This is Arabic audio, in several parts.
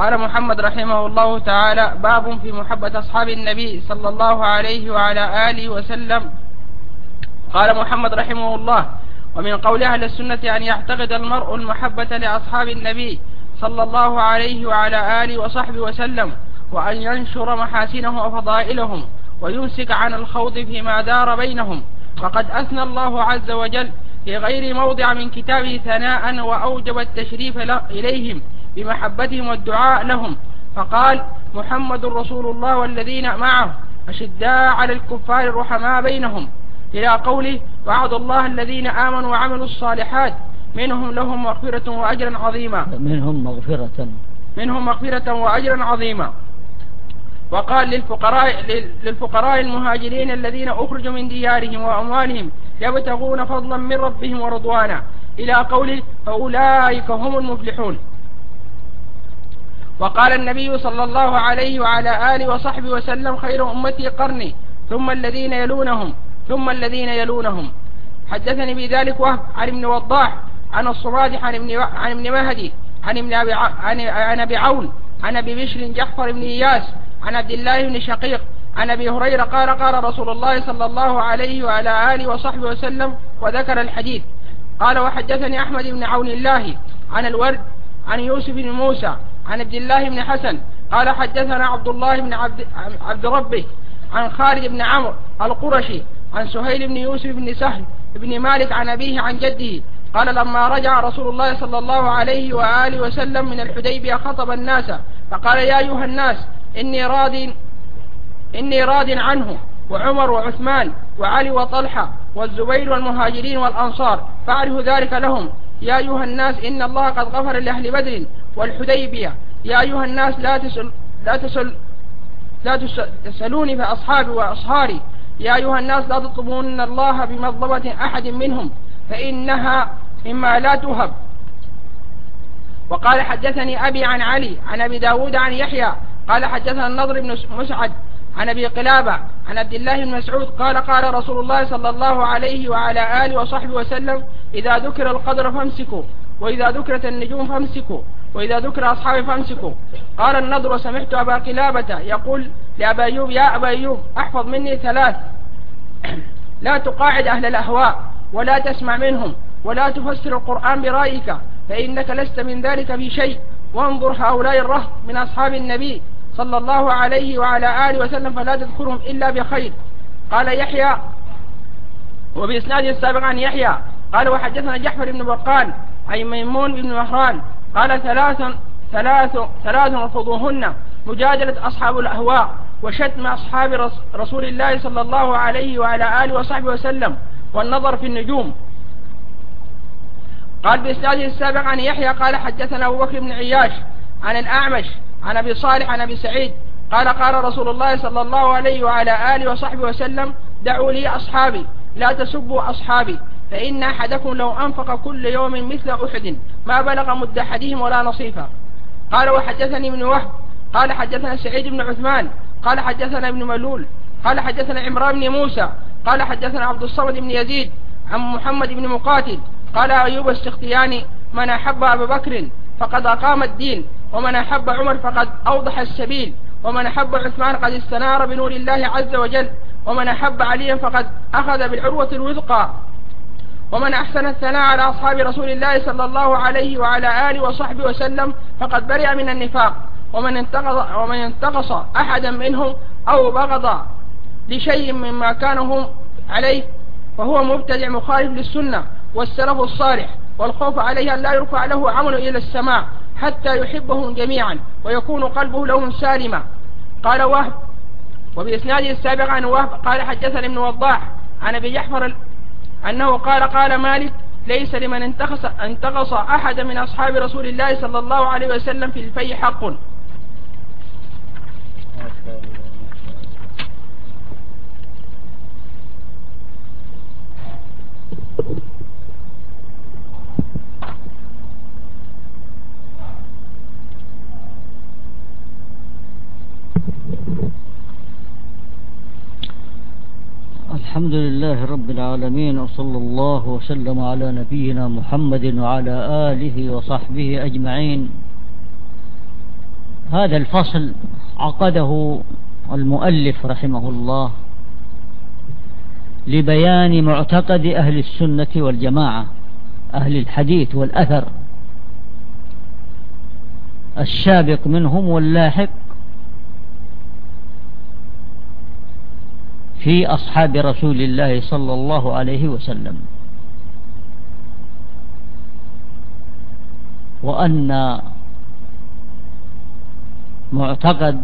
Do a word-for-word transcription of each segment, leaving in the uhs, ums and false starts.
قال محمد رحمه الله تعالى: باب في محبة أصحاب النبي صلى الله عليه وعلى آله وسلم. قال محمد رحمه الله: ومن قول أهل السنة أن يعتقد المرء المحبة لأصحاب النبي صلى الله عليه وعلى آله وصحبه وسلم، وأن ينشر محاسنهم وفضائلهم ويمسك عن الخوض فيما دار بينهم. فقد أثنى الله عز وجل في غير موضع من كتابه ثناء وأوجب التشريف إليهم بمحبتهم والدعاء لهم، فقال: محمد رسول الله والذين معه أشداء على الكفار الرحماء بينهم، إلى قوله: وعد الله الذين آمنوا وعملوا الصالحات منهم لهم مغفرة وأجرا عظيما منهم مغفرة منهم مغفرة وأجرا عظيما. وقال للفقراء, للفقراء المهاجرين الذين أخرجوا من ديارهم وأموالهم يبتغون فضلا من ربهم ورضوانا، إلى قوله: فأولئك هم المفلحون. وقال النبي صلى الله عليه وعلى آله وصحبه وسلم: خير أمتي قرني، ثم الذين يلونهم ثم الذين يلونهم. حدثني بذلك وهب عن ابن وضاح عن الصراج عن ابن عن ابن مهدي عن ابن أبي عن أبي عون عن أبي بشر جعفر بن إياس عن عبد الله بن شقيق عن أبي هريرة قال: قال رسول الله صلى الله عليه وعلى آله وصحبه وسلم، وذكر الحديث. قال: وحدثني أحمد بن عون الله عن الورد عن يوسف بن موسى عن عبد الله بن حسن قال: حدثنا عبد الله بن عبد, عبد ربه عن خالد بن عمرو القرشي عن سهيل بن يوسف بن سهل بن مالك عن أبيه عن جده قال: لما رجع رسول الله صلى الله عليه وآله وسلم من الحديبية خطب الناس فقال: يا أيها الناس، إني راض إني راض عنه، وعمر وعثمان وعلي وطلحة والزبير والمهاجرين والأنصار، فاعرفوا ذلك لهم. يا أيها الناس، إن الله قد غفر لأهل بدر والحديبية. يا أيها الناس، لا تسل لا تسل لا تسألوني في أصحابي وأصهاري. يا أيها الناس، لا تطلبون الله بمظلمة أحد منهم، فإنها مما لا تهب. وقال: حدثني أبي عن علي عن أبي داود عن يحيى قال: حدثنا النضر بن مسعد عن أبي قلابة عن عبد الله بن مسعود قال: قال رسول الله صلى الله عليه وعلى آله وصحبه وسلم: إذا ذكر القدر فامسكوا، وإذا ذكرت النجوم فامسكوا، وإذا ذكر أصحابي فامسكوا. قال النضر: سمعت أبا قلابة يقول لأبا أيوب: يا أبا أيوب، أحفظ مني ثلاث: لا تقاعد أهل الأهواء، ولا تسمع منهم، ولا تفسر القرآن برأيك، فإنك لست من ذلك في شيء، وانظر هؤلاء الرهط من أصحاب النبي صلى الله عليه وعلى آله وسلم فلا تذكرهم إلا بخير. قال يحيى: وبإسناد السابق عن يحيى قال: وحدثنا جعفر بن برقان أي ميمون بن مهران قال: ثلاث ثلاث ثلاث رفضوهن: مجادلة أصحاب الأهواء، وشتم أصحاب رسول الله صلى الله عليه وعلى آله وصحبه وسلم، والنظر في النجوم. قال بإسناده السابق عن يحيى قال: حدثنا أبو بكر بن عياش عن الأعمش عن أبي صالح عن أبي سعيد قال: قال رسول الله صلى الله عليه وعلى آله وصحبه وسلم: دعوا لي أصحابي، لا تسبوا أصحابي، فإن أحدكم لو أنفق كل يوم مثل أحد ما بلغ مد أحدهم ولا نصيفا. قال: وحدثني ابن وهب قال: حدثنا سعيد بن عثمان قال: حدثنا ابن ملول قال: حدثنا عمران بن موسى قال: حدثنا عبد الصمد بن يزيد عن محمد بن مقاتل قال: أيوب السختياني: من أحب أبا بكر فقد أقام الدين، ومن أحب عمر فقد أوضح السبيل، ومن أحب عثمان قد استنار بنور الله عز وجل، ومن أحب عليا فقد أخذ بالعروة الوثقى، ومن أحسن الثناء على أصحاب رسول الله صلى الله عليه وعلى آله وصحبه وسلم فقد برئ من النفاق، ومن انتقص, ومن انتقص أحدا منهم أو بغض لشيء مما كانوا عليه فهو مبتدع مخالف للسنة والسلف الصالح، والخوف عليه أن لا يرفع له عمل إلى السماء حتى يحبهم جميعا ويكون قلبه لهم سالما. قال وهب وبإسناده السابق عن وهب قال: حدثنا ابن وضاح عن أبي جعفر أنه قال: قال مالك: ليس لمن انتقص, انتقص أحد من أصحاب رسول الله صلى الله عليه وسلم في الفي حق. الحمد لله رب العالمين، وصلى الله وسلم على نبينا محمد وعلى آله وصحبه أجمعين. هذا الفصل عقده المؤلف رحمه الله لبيان معتقد أهل السنة والجماعة، أهل الحديث والأثر، السابق منهم واللاحق في أصحاب رسول الله صلى الله عليه وسلم، وأن معتقد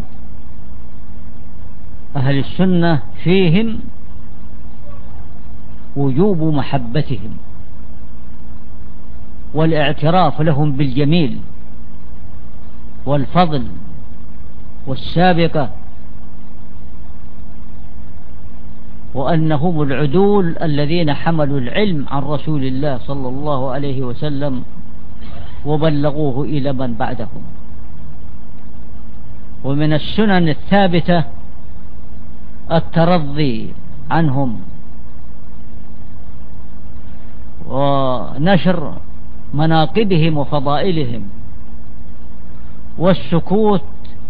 أهل السنة فيهم وجوب محبتهم والاعتراف لهم بالجميل والفضل والسابقة، وأنهم العدول الذين حملوا العلم عن رسول الله صلى الله عليه وسلم وبلغوه إلى من بعدهم. ومن السنن الثابتة الترضي عنهم ونشر مناقبهم وفضائلهم والسكوت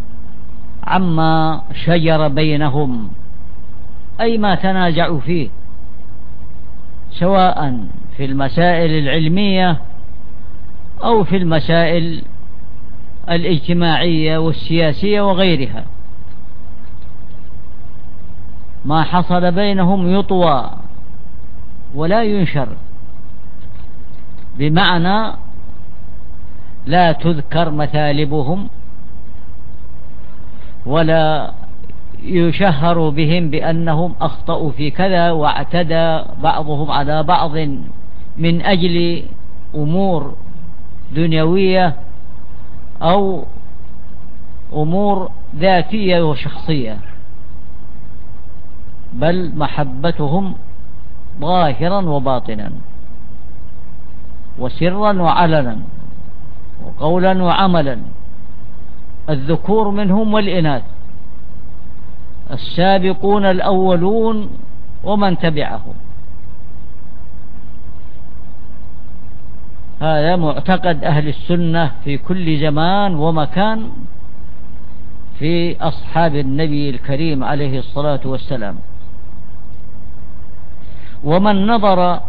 عما شجر بينهم، أي ما تنازعوا فيه، سواء في المسائل العلمية أو في المسائل الاجتماعية والسياسية وغيرها. ما حصل بينهم يطوى ولا ينشر، بمعنى لا تذكر مثالبهم ولا يشهر بهم بأنهم أخطأوا في كذا واعتدى بعضهم على بعض من أجل أمور دنيوية أو أمور ذاتية وشخصية، بل محبتهم ظاهرا وباطنا وسرا وعلنا وقولا وعملا، الذكور منهم والإناث، السابقون الأولون ومن تبعهم. هذا معتقد أهل السنة في كل زمان ومكان في أصحاب النبي الكريم عليه الصلاة والسلام. ومن نظر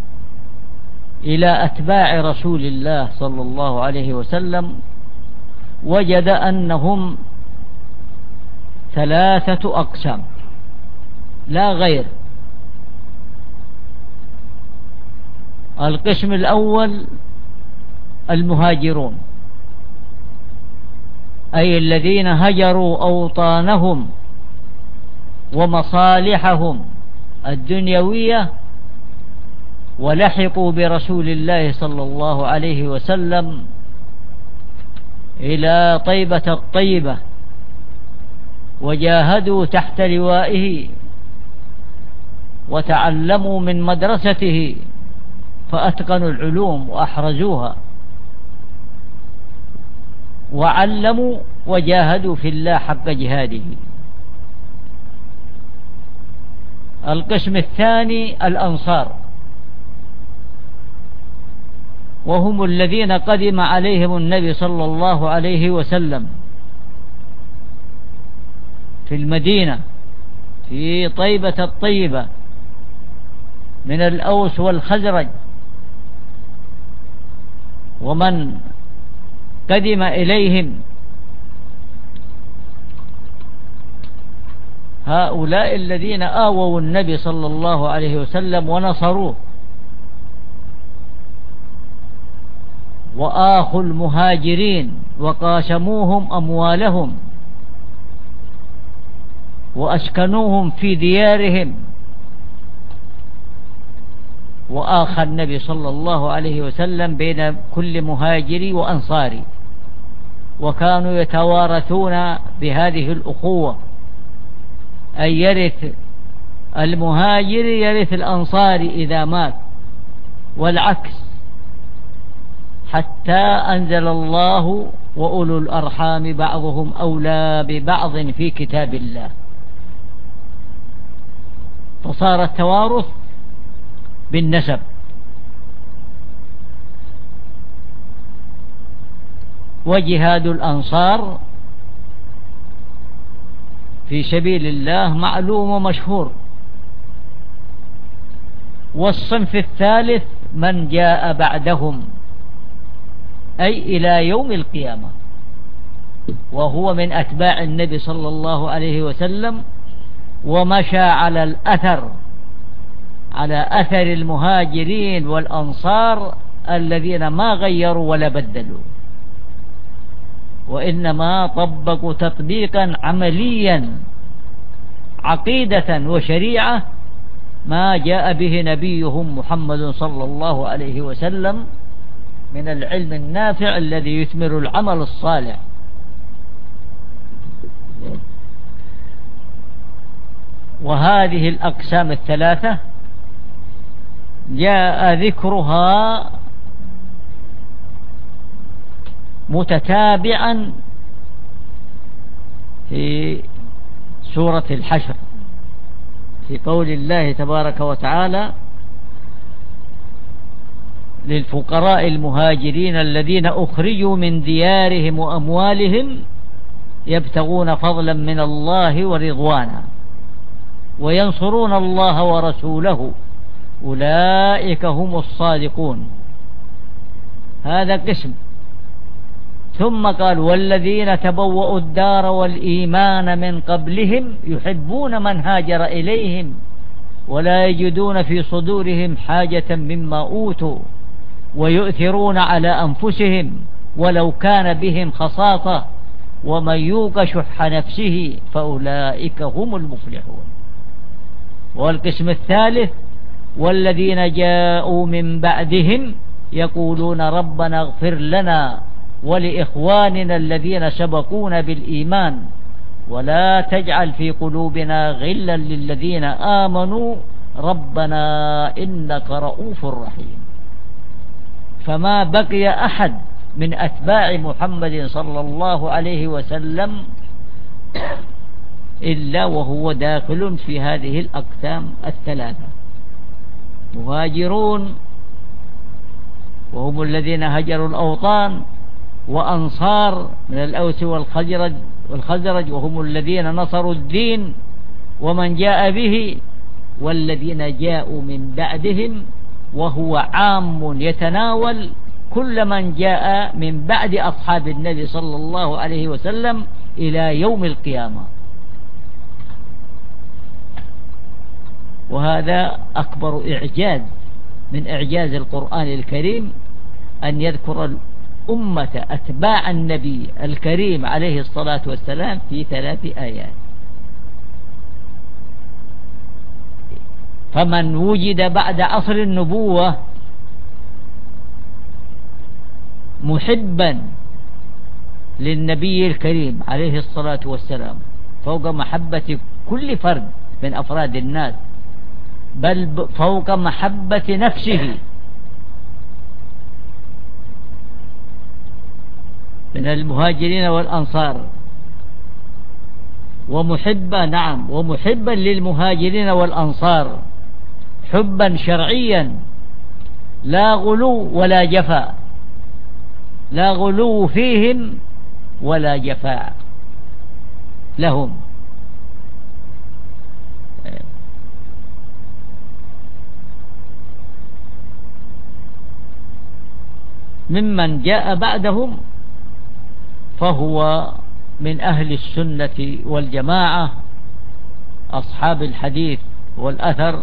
إلى أتباع رسول الله صلى الله عليه وسلم وجد أنهم ثلاثة أقسام لا غير. القسم الأول المهاجرون، أي الذين هجروا أوطانهم ومصالحهم الدنيوية ولحقوا برسول الله صلى الله عليه وسلم إلى طيبة الطيبة وجاهدوا تحت لوائه وتعلموا من مدرسته فأتقنوا العلوم وأحرزوها وعلموا وجاهدوا في الله حق جهاده. القسم الثاني الأنصار، وهم الذين قدم عليهم النبي صلى الله عليه وسلم في المدينة في طيبة الطيبة من الأوس والخزرج، ومن قدم إليهم هؤلاء الذين آووا النبي صلى الله عليه وسلم ونصروه، وآخوا المهاجرين وقاسموهم أموالهم وأسكنوهم في ديارهم، وآخى النبي صلى الله عليه وسلم بين كل مهاجري وأنصاري، وكانوا يتوارثون بهذه الأخوة، أي يرث المهاجر يرث الأنصار إذا مات والعكس، حتى أنزل الله وأولو الأرحام بعضهم أولى ببعض في كتاب الله، فصار التوارث بالنسب. وجهاد الأنصار في سبيل الله معلوم ومشهور. والصنف الثالث من جاء بعدهم أي إلى يوم القيامة، وهو من أتباع النبي صلى الله عليه وسلم، ومشى على الأثر على أثر المهاجرين والأنصار الذين ما غيروا ولا بدلوا، وإنما طبقوا تطبيقا عمليا عقيدة وشريعة ما جاء به نبيهم محمد صلى الله عليه وسلم من العلم النافع الذي يثمر العمل الصالح. وهذه الأقسام الثلاثة جاء ذكرها متتابعا في سورة الحشر في قول الله تبارك وتعالى: للفقراء المهاجرين الذين أخرجوا من ديارهم وأموالهم يبتغون فضلا من الله ورضوانا وينصرون الله ورسوله أولئك هم الصادقون. هذا قسم. ثم قال: والذين تبوأوا الدار والإيمان من قبلهم يحبون من هاجر إليهم ولا يجدون في صدورهم حاجة مما أوتوا ويؤثرون على أنفسهم ولو كان بهم خصاصة ومن يوق شح نفسه فأولئك هم المفلحون. والقسم الثالث: والذين جاءوا من بعدهم يقولون ربنا اغفر لنا ولإخواننا الذين سبقونا بالإيمان ولا تجعل في قلوبنا غلا للذين آمنوا ربنا إنك رؤوف رحيم. فما بقي أحد من أتباع محمد صلى الله عليه وسلم إلا وهو داخل في هذه الأقسام الثلاثة: مهاجرون وهم الذين هجروا الأوطان، وأنصار من الأوس والخزرج والخزرج وهم الذين نصروا الدين ومن جاء به، والذين جاءوا من بعدهم وهو عام يتناول كل من جاء من بعد أصحاب النبي صلى الله عليه وسلم إلى يوم القيامة. وهذا أكبر إعجاز من إعجاز القرآن الكريم أن يذكر الأمة أتباع النبي الكريم عليه الصلاة والسلام في ثلاث آيات. فمن وجد بعد عصر النبوة محبا للنبي الكريم عليه الصلاة والسلام فوق محبة كل فرد من أفراد الناس، بل فوق محبة نفسه، من المهاجرين والأنصار، ومحبا نعم ومحبا للمهاجرين والأنصار حبا شرعيا لا غلو ولا جفاء، لا غلو فيهم ولا جفاء لهم. ممن جاء بعدهم فهو من أهل السنة والجماعة أصحاب الحديث والأثر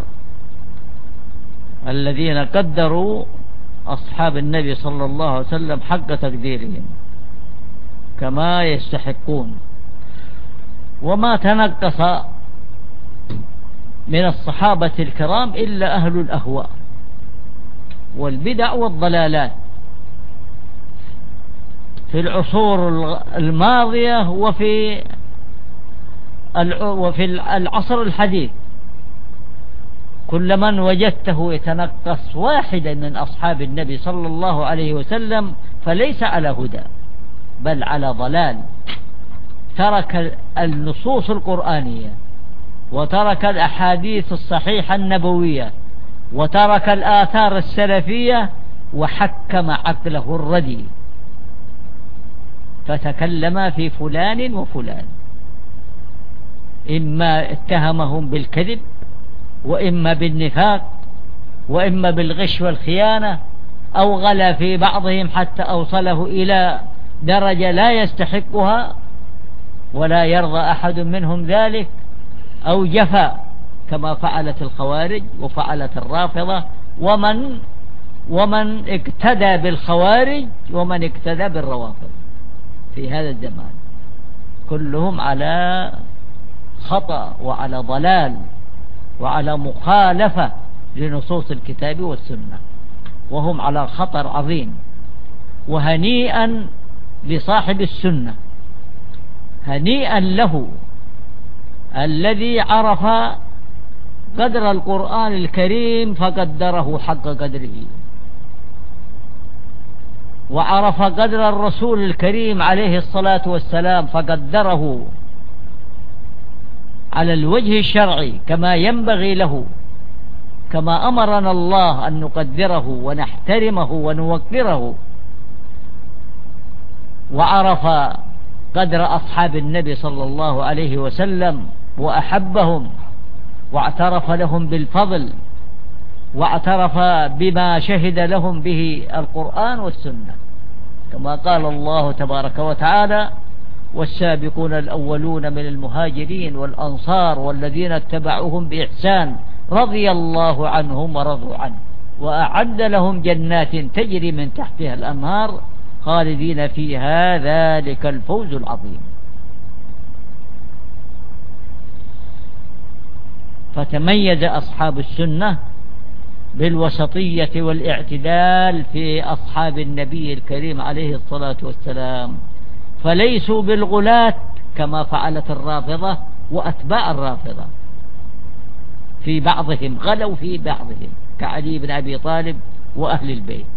الذين قدروا أصحاب النبي صلى الله عليه وسلم حق تقديرهم كما يستحقون. وما تنقص من الصحابة الكرام إلا أهل الأهواء والبدع والضلالات في العصور الماضية وفي وفي العصر الحديث. كل من وجدته يتنقص واحدا من أصحاب النبي صلى الله عليه وسلم فليس على هدى بل على ضلال، ترك النصوص القرآنية وترك الأحاديث الصحيحة النبوية وترك الآثار السلفية وحكم عقله الردي فتكلم في فلان وفلان. إما اتهمهم بالكذب، وإما بالنفاق، وإما بالغش والخيانة، أو غلا في بعضهم حتى أوصله إلى درجة لا يستحقها ولا يرضى أحد منهم ذلك، أو جفا كما فعلت الخوارج وفعلت الرافضة، ومن ومن اقتدى بالخوارج ومن اقتدى بالروافض في هذا الزمان، كلهم على خطأ وعلى ضلال وعلى مخالفة لنصوص الكتاب والسنة، وهم على خطر عظيم. وهنيئا لصاحب السنة، هنيئا له الذي عرف قدر القرآن الكريم فقدره حق قدره، وعرف قدر الرسول الكريم عليه الصلاة والسلام فقدره على الوجه الشرعي كما ينبغي له، كما أمرنا الله أن نقدره ونحترمه ونوقره. وعرف قدر أصحاب النبي صلى الله عليه وسلم وأحبهم، واعترف لهم بالفضل، واعترف بما شهد لهم به القرآن والسنة، كما قال الله تبارك وتعالى: والسابقون الأولون من المهاجرين والأنصار والذين اتبعوهم بإحسان رضي الله عنهم ورضوا عنه وأعد لهم جنات تجري من تحتها الأنهار خالدين فيها ذلك الفوز العظيم. فتميز أصحاب السنة بالوسطية والاعتدال في أصحاب النبي الكريم عليه الصلاة والسلام، فليسوا بالغلاة كما فعلت الرافضة وأتباع الرافضة، في بعضهم غلوا في بعضهم كعلي بن أبي طالب وأهل البيت،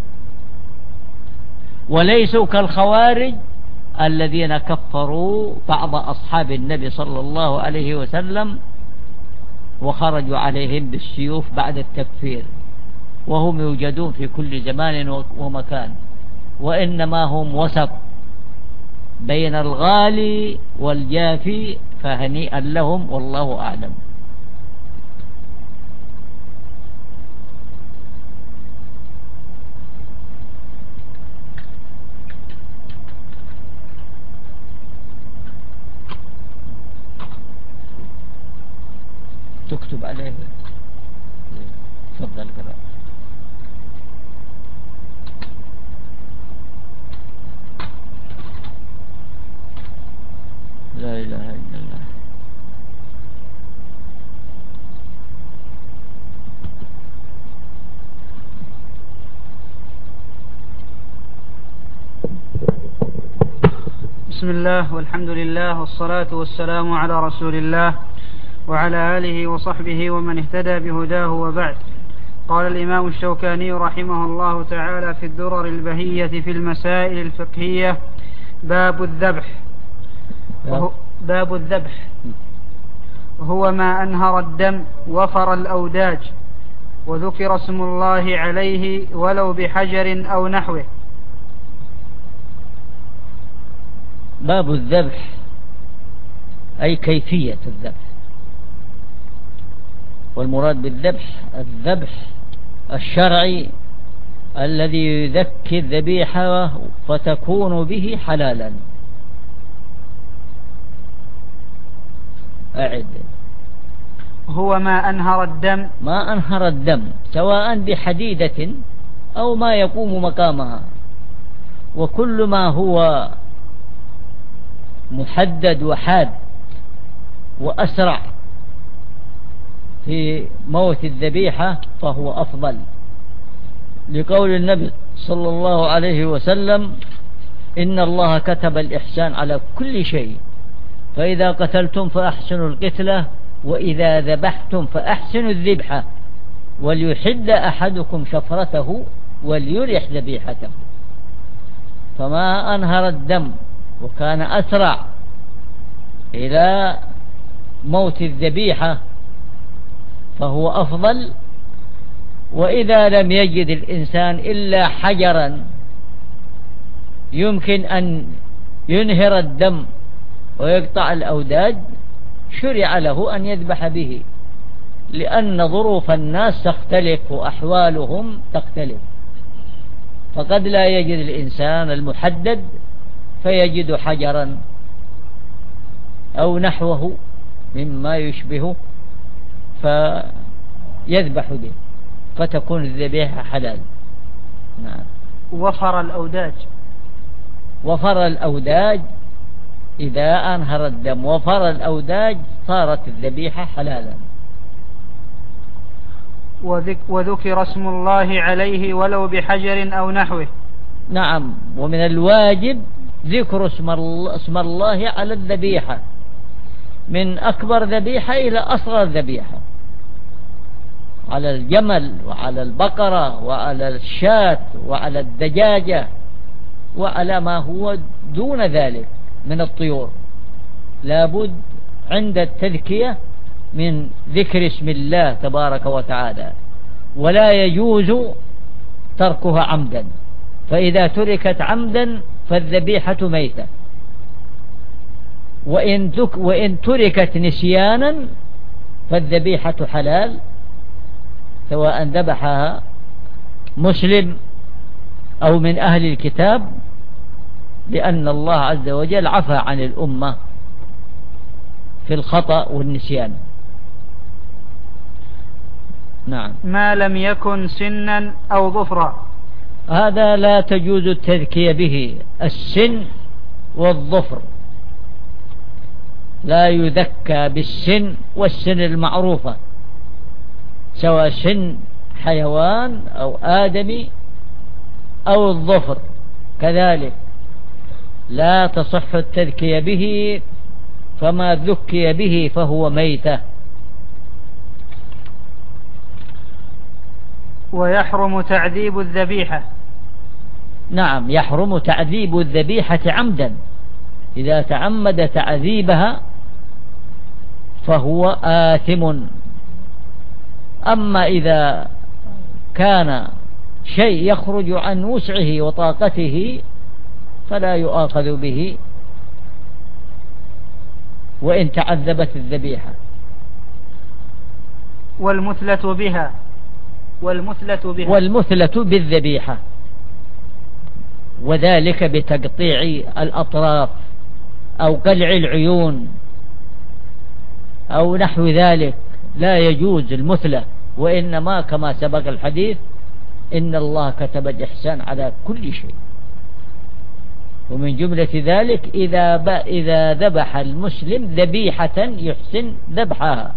وليسوا كالخوارج الذين كفروا بعض أصحاب النبي صلى الله عليه وسلم وخرجوا عليهم بالسيوف بعد التكفير، وهم يوجدون في كل زمان ومكان، وإنما هم وسط بين الغالي والجافي، فهنيئا لهم والله أعلم. تكتب عليه. تفضل قرأ. لا إله إلا الله. بسم الله والحمد لله والصلاة والسلام على رسول الله وعلى آله وصحبه ومن اهتدى بهداه، وبعد. قال الإمام الشوكاني رحمه الله تعالى في الدرر البهية في المسائل الفقهية: باب الذبح. باب الذبح هو ما أنهر الدم وفر الأوداج وذكر اسم الله عليه ولو بحجر أو نحوه. باب الذبح أي كيفية الذبح، والمراد بالذبح الذبح الشرعي الذي يذكي الذبيحة فتكون به حلالا. أعد. هو ما أنهر الدم، ما أنهر الدم سواء بحديدة أو ما يقوم مقامها، وكل ما هو محدد وحاد وأسرع في موت الذبيحة فهو أفضل، لقول النبي صلى الله عليه وسلم: إن الله كتب الإحسان على كل شيء، فإذا قتلتم فأحسنوا القتلة، وإذا ذبحتم فأحسنوا الذبحة، وليحد أحدكم شفرته وليرح ذبيحته. فما أنهر الدم وكان أسرع إلى موت الذبيحة فهو أفضل. وإذا لم يجد الإنسان إلا حجرا يمكن أن ينهر الدم ويقطع الأوداج شرع له أن يذبح به، لأن ظروف الناس تختلف وأحوالهم تختلف، فقد لا يجد الإنسان المحدد فيجد حجرا أو نحوه مما يشبهه فيذبح به فتكون الذبيحة حلال. نعم. وفر الأوداج. وفر الأوداج إذا أنهر الدم وفر الأوداج صارت الذبيحة حلالا. وذكر اسم الله عليه ولو بحجر أو نحوه. نعم. ومن الواجب ذكر اسم الله على الذبيحة، من أكبر ذبيحة إلى أصغر ذبيحة، على الجمل وعلى البقرة وعلى الشاة وعلى الدجاجة وعلى ما هو دون ذلك من الطيور، لابد عند التذكية من ذكر اسم الله تبارك وتعالى، ولا يجوز تركها عمدا، فإذا تركت عمدا فالذبيحة ميتة، وإن, وإن تركت نسيانا فالذبيحة حلال، سواء ذبحها مسلم أو من أهل الكتاب، لأن الله عز وجل عفى عن الأمة في الخطأ والنسيان. نعم. ما لم يكن سنا أو ظفرا. هذا لا تجوز التذكية به، السن والظفر لا يذكى بالسن والسن المعروفة، سواء سن حيوان أو آدمي أو الظفر كذلك لا تصح التذكية به، فما ذكي به فهو ميتة. ويحرم تعذيب الذبيحة. نعم، يحرم تعذيب الذبيحة عمدا، إذا تعمد تعذيبها فهو آثم. أما إذا كان شيء يخرج عن وسعه وطاقته فلا يؤاخذ به وإن تعذبت الذبيحة. والمثلة بها. والمثلة بها والمثلة بالذبيحة، وذلك بتقطيع الأطراف أو قلع العيون أو نحو ذلك، لا يجوز المثلة، وإنما كما سبق الحديث إن الله كتب الإحسان على كل شيء، ومن جملة ذلك إذا إذا ذبح المسلم ذبيحة يحسن ذبحها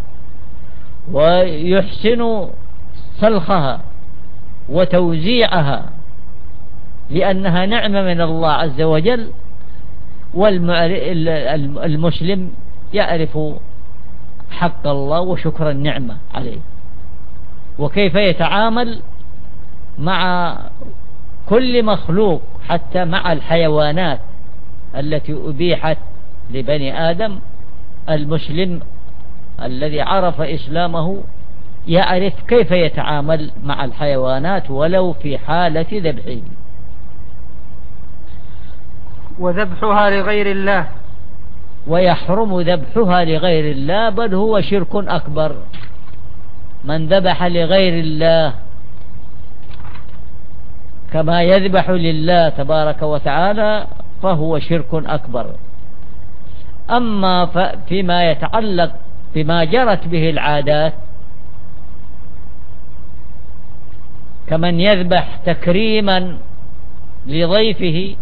ويحسن سلخها وتوزيعها، لأنها نعمة من الله عز وجل، والمسلم يعرف حق الله وشكر النعمة عليه، وكيف يتعامل مع كل مخلوق حتى مع الحيوانات التي أبيحت لبني آدم. المسلم الذي عرف إسلامه يعرف كيف يتعامل مع الحيوانات ولو في حالة ذبحه. وذبحها لغير الله. ويحرم ذبحها لغير الله، بل هو شرك أكبر. من ذبح لغير الله كما يذبح لله تبارك وتعالى فهو شرك أكبر. أما فيما يتعلق بما جرت به العادات كمن يذبح تكريما لضيفه،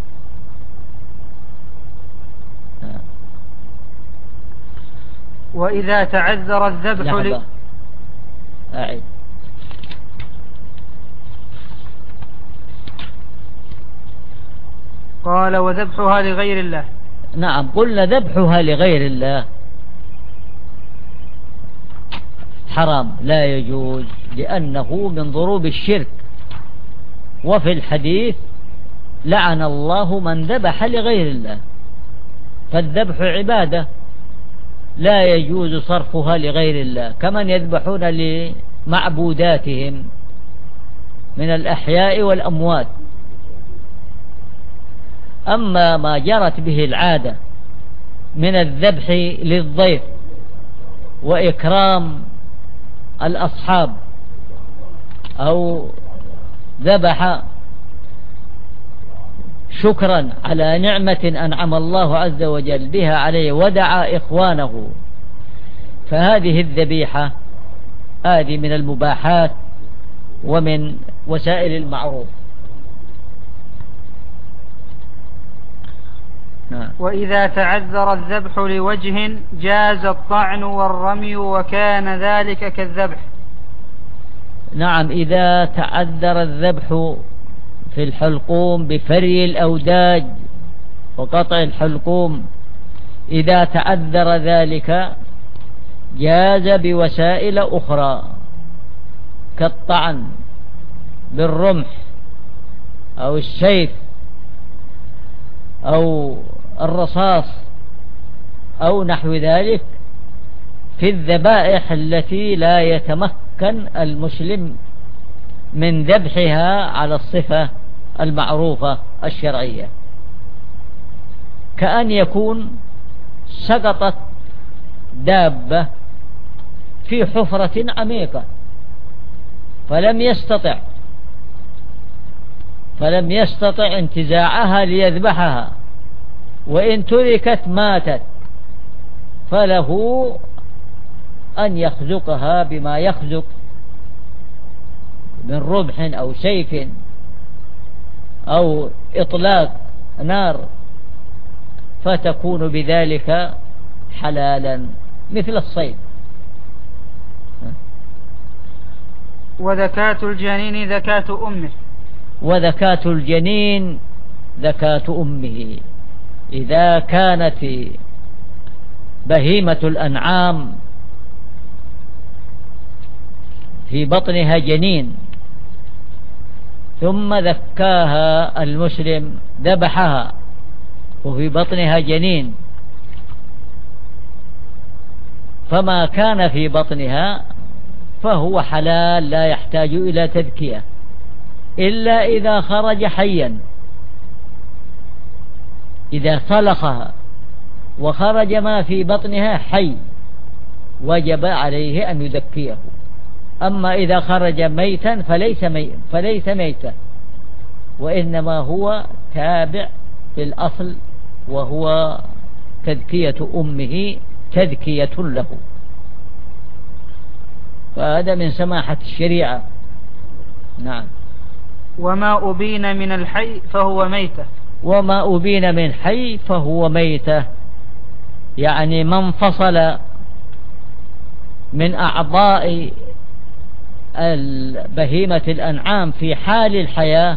وإذا تعذر الذبح ل... أعيد. قال وذبحها لغير الله. نعم، قلنا ذبحها لغير الله حرام لا يجوز، لأنه من ضروب الشرك، وفي الحديث لعن الله من ذبح لغير الله، فالذبح عبادة لا يجوز صرفها لغير الله، كمن يذبحون لمعبوداتهم من الأحياء والأموات. أما ما جرت به العادة من الذبح للضيف وإكرام الأصحاب، أو ذبح شكرا على نعمة أنعم الله عز وجل بها عليه ودعا إخوانه، فهذه الذبيحة هذه من المباحات ومن وسائل المعروف. نعم. وإذا تعذر الذبح لوجه جاز الطعن والرمي وكان ذلك كالذبح. نعم، إذا تعذر الذبح في الحلقوم بفري الأوداج وقطع الحلقوم، إذا تعذر ذلك جاز بوسائل أخرى كالطعن بالرمح أو السيف أو الرصاص أو نحو ذلك في الذبائح التي لا يتمكن المسلم من ذبحها على الصفة المعروفة الشرعية، كأن يكون سقطت دابة في حفرة عميقة فلم يستطع فلم يستطع انتزاعها ليذبحها، وإن تركت ماتت، فله أن يخزقها بما يخزق من رمح أو سيف أو إطلاق نار، فتكون بذلك حلالا مثل الصيد. وذكاة الجنين ذكاة أمه. وذكاة الجنين ذكاة أمه، إذا كانت بهيمة الأنعام في بطنها جنين ثم ذكاها المسلم ذبحها وفي بطنها جنين، فما كان في بطنها فهو حلال لا يحتاج إلى تذكية، إلا إذا خرج حيا، إذا صلخها وخرج ما في بطنها حي وجب عليه أن يذكيه. أما إذا خرج ميتا فليس, مي فليس ميتا، وإنما هو تابع للأصل وهو تذكية أمه تذكية له، فهذا من سماحة الشريعة. نعم. وما أبين من الحي فهو ميتة. وما أبين من حي فهو ميتة، يعني من فصل من أعضاء بهيمة الأنعام في حال الحياة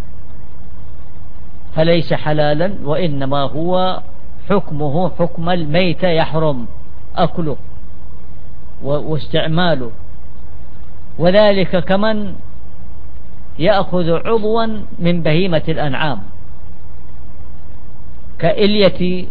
فليس حلالا، وإنما هو حكمه حكم الميتة، يحرم أكله واستعماله. وذلك كمن يأخذ عضوا من بهيمة الأنعام كإلية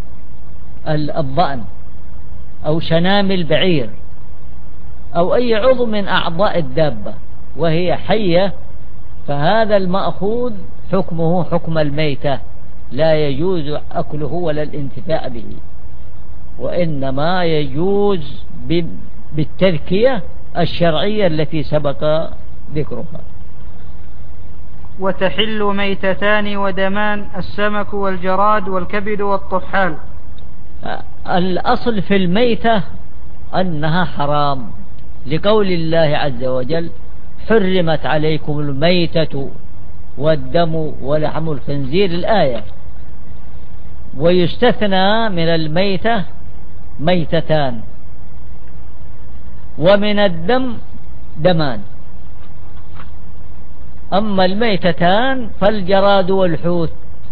الضأن أو شنام البعير أو أي عضو من أعضاء الدابة وهي حية، فهذا المأخوذ حكمه حكم الميتة، لا يجوز أكله ولا الانتفاع به، وإنما يجوز بالتذكية الشرعية التي سبق ذكرها. وتحل ميتتان ودمان السمك والجراد والكبد والطحال. الأصل في الميتة أنها حرام، لقول الله عز وجل: حرمت عليكم الميتة والدم ولحم الخنزير، الآية. ويستثنى من الميتة ميتتان، ومن الدم دمان. أما الميتتان فالجراد والحوت،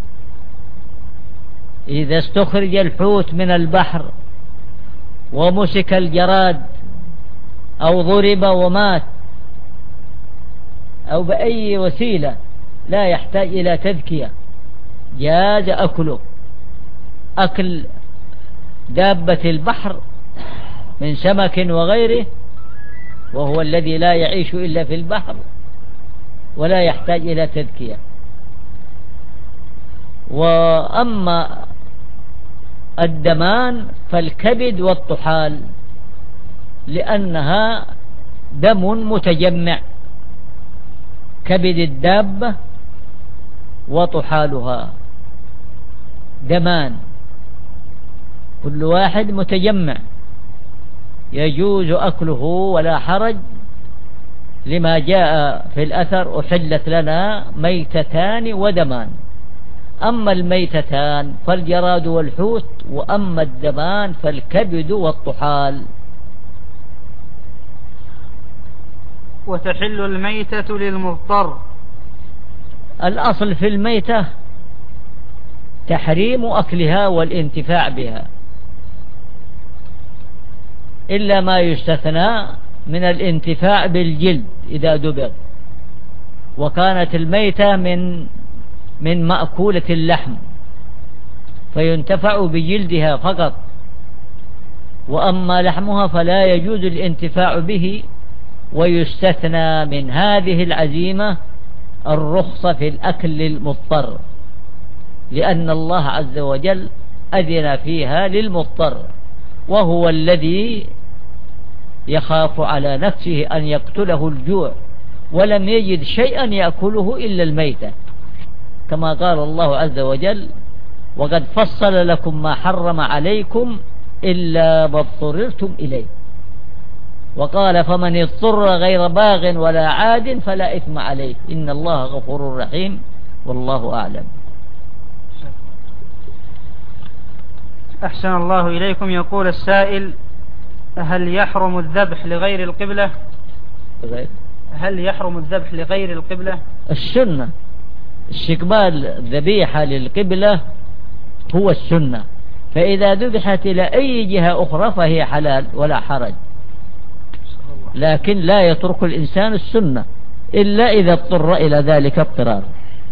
إذا استخرج الحوت من البحر ومسك الجراد أو ضرب ومات أو بأي وسيلة لا يحتاج إلى تذكية، جاز أكله. أكل دابة البحر من سمك وغيره، وهو الذي لا يعيش إلا في البحر ولا يحتاج إلى تذكية. وأما الدمان فالكبد والطحال، لأنها دم متجمع كبد الدابة وطحالها دمان كل واحد متجمع يجوز أكله ولا حرج، لما جاء في الأثر أحلت لنا ميتتان ودمان. أما الميتتان فالجراد والحوت، وأما الدمان فالكبد والطحال. وتحل الميتة للمضطر. الأصل في الميتة تحريم أكلها والانتفاع بها، إلا ما يستثنى من الانتفاع بالجلد إذا دبغ، وكانت الميتة من من مأكولة اللحم فينتفع بجلدها فقط، وأما لحمها فلا يجوز الانتفاع به. ويستثنى من هذه العزيمة الرخصة في الأكل للمضطر، لأن الله عز وجل أذن فيها للمضطر، وهو الذي يخاف على نفسه أن يقتله الجوع ولم يجد شيئا يأكله إلا الميتة، كما قال الله عز وجل: وقد فصل لكم ما حرم عليكم إلا ما اضطررتم إليه. وقال: فمن اضطر غير باغ ولا عاد فلا إثم عليه إن الله غفور رحيم والله أعلم. أحسن الله إليكم. يقول السائل: هل يحرم الذبح لغير القبلة؟ غير. هل يحرم الذبح لغير القبلة؟ السنة استقبال الذبيحة للقبلة هو السنة، فإذا ذبحت إلى أي جهة أخرى فهي حلال ولا حرج، لكن لا يترك الإنسان السنة إلا إذا اضطر إلى ذلك اضطرار.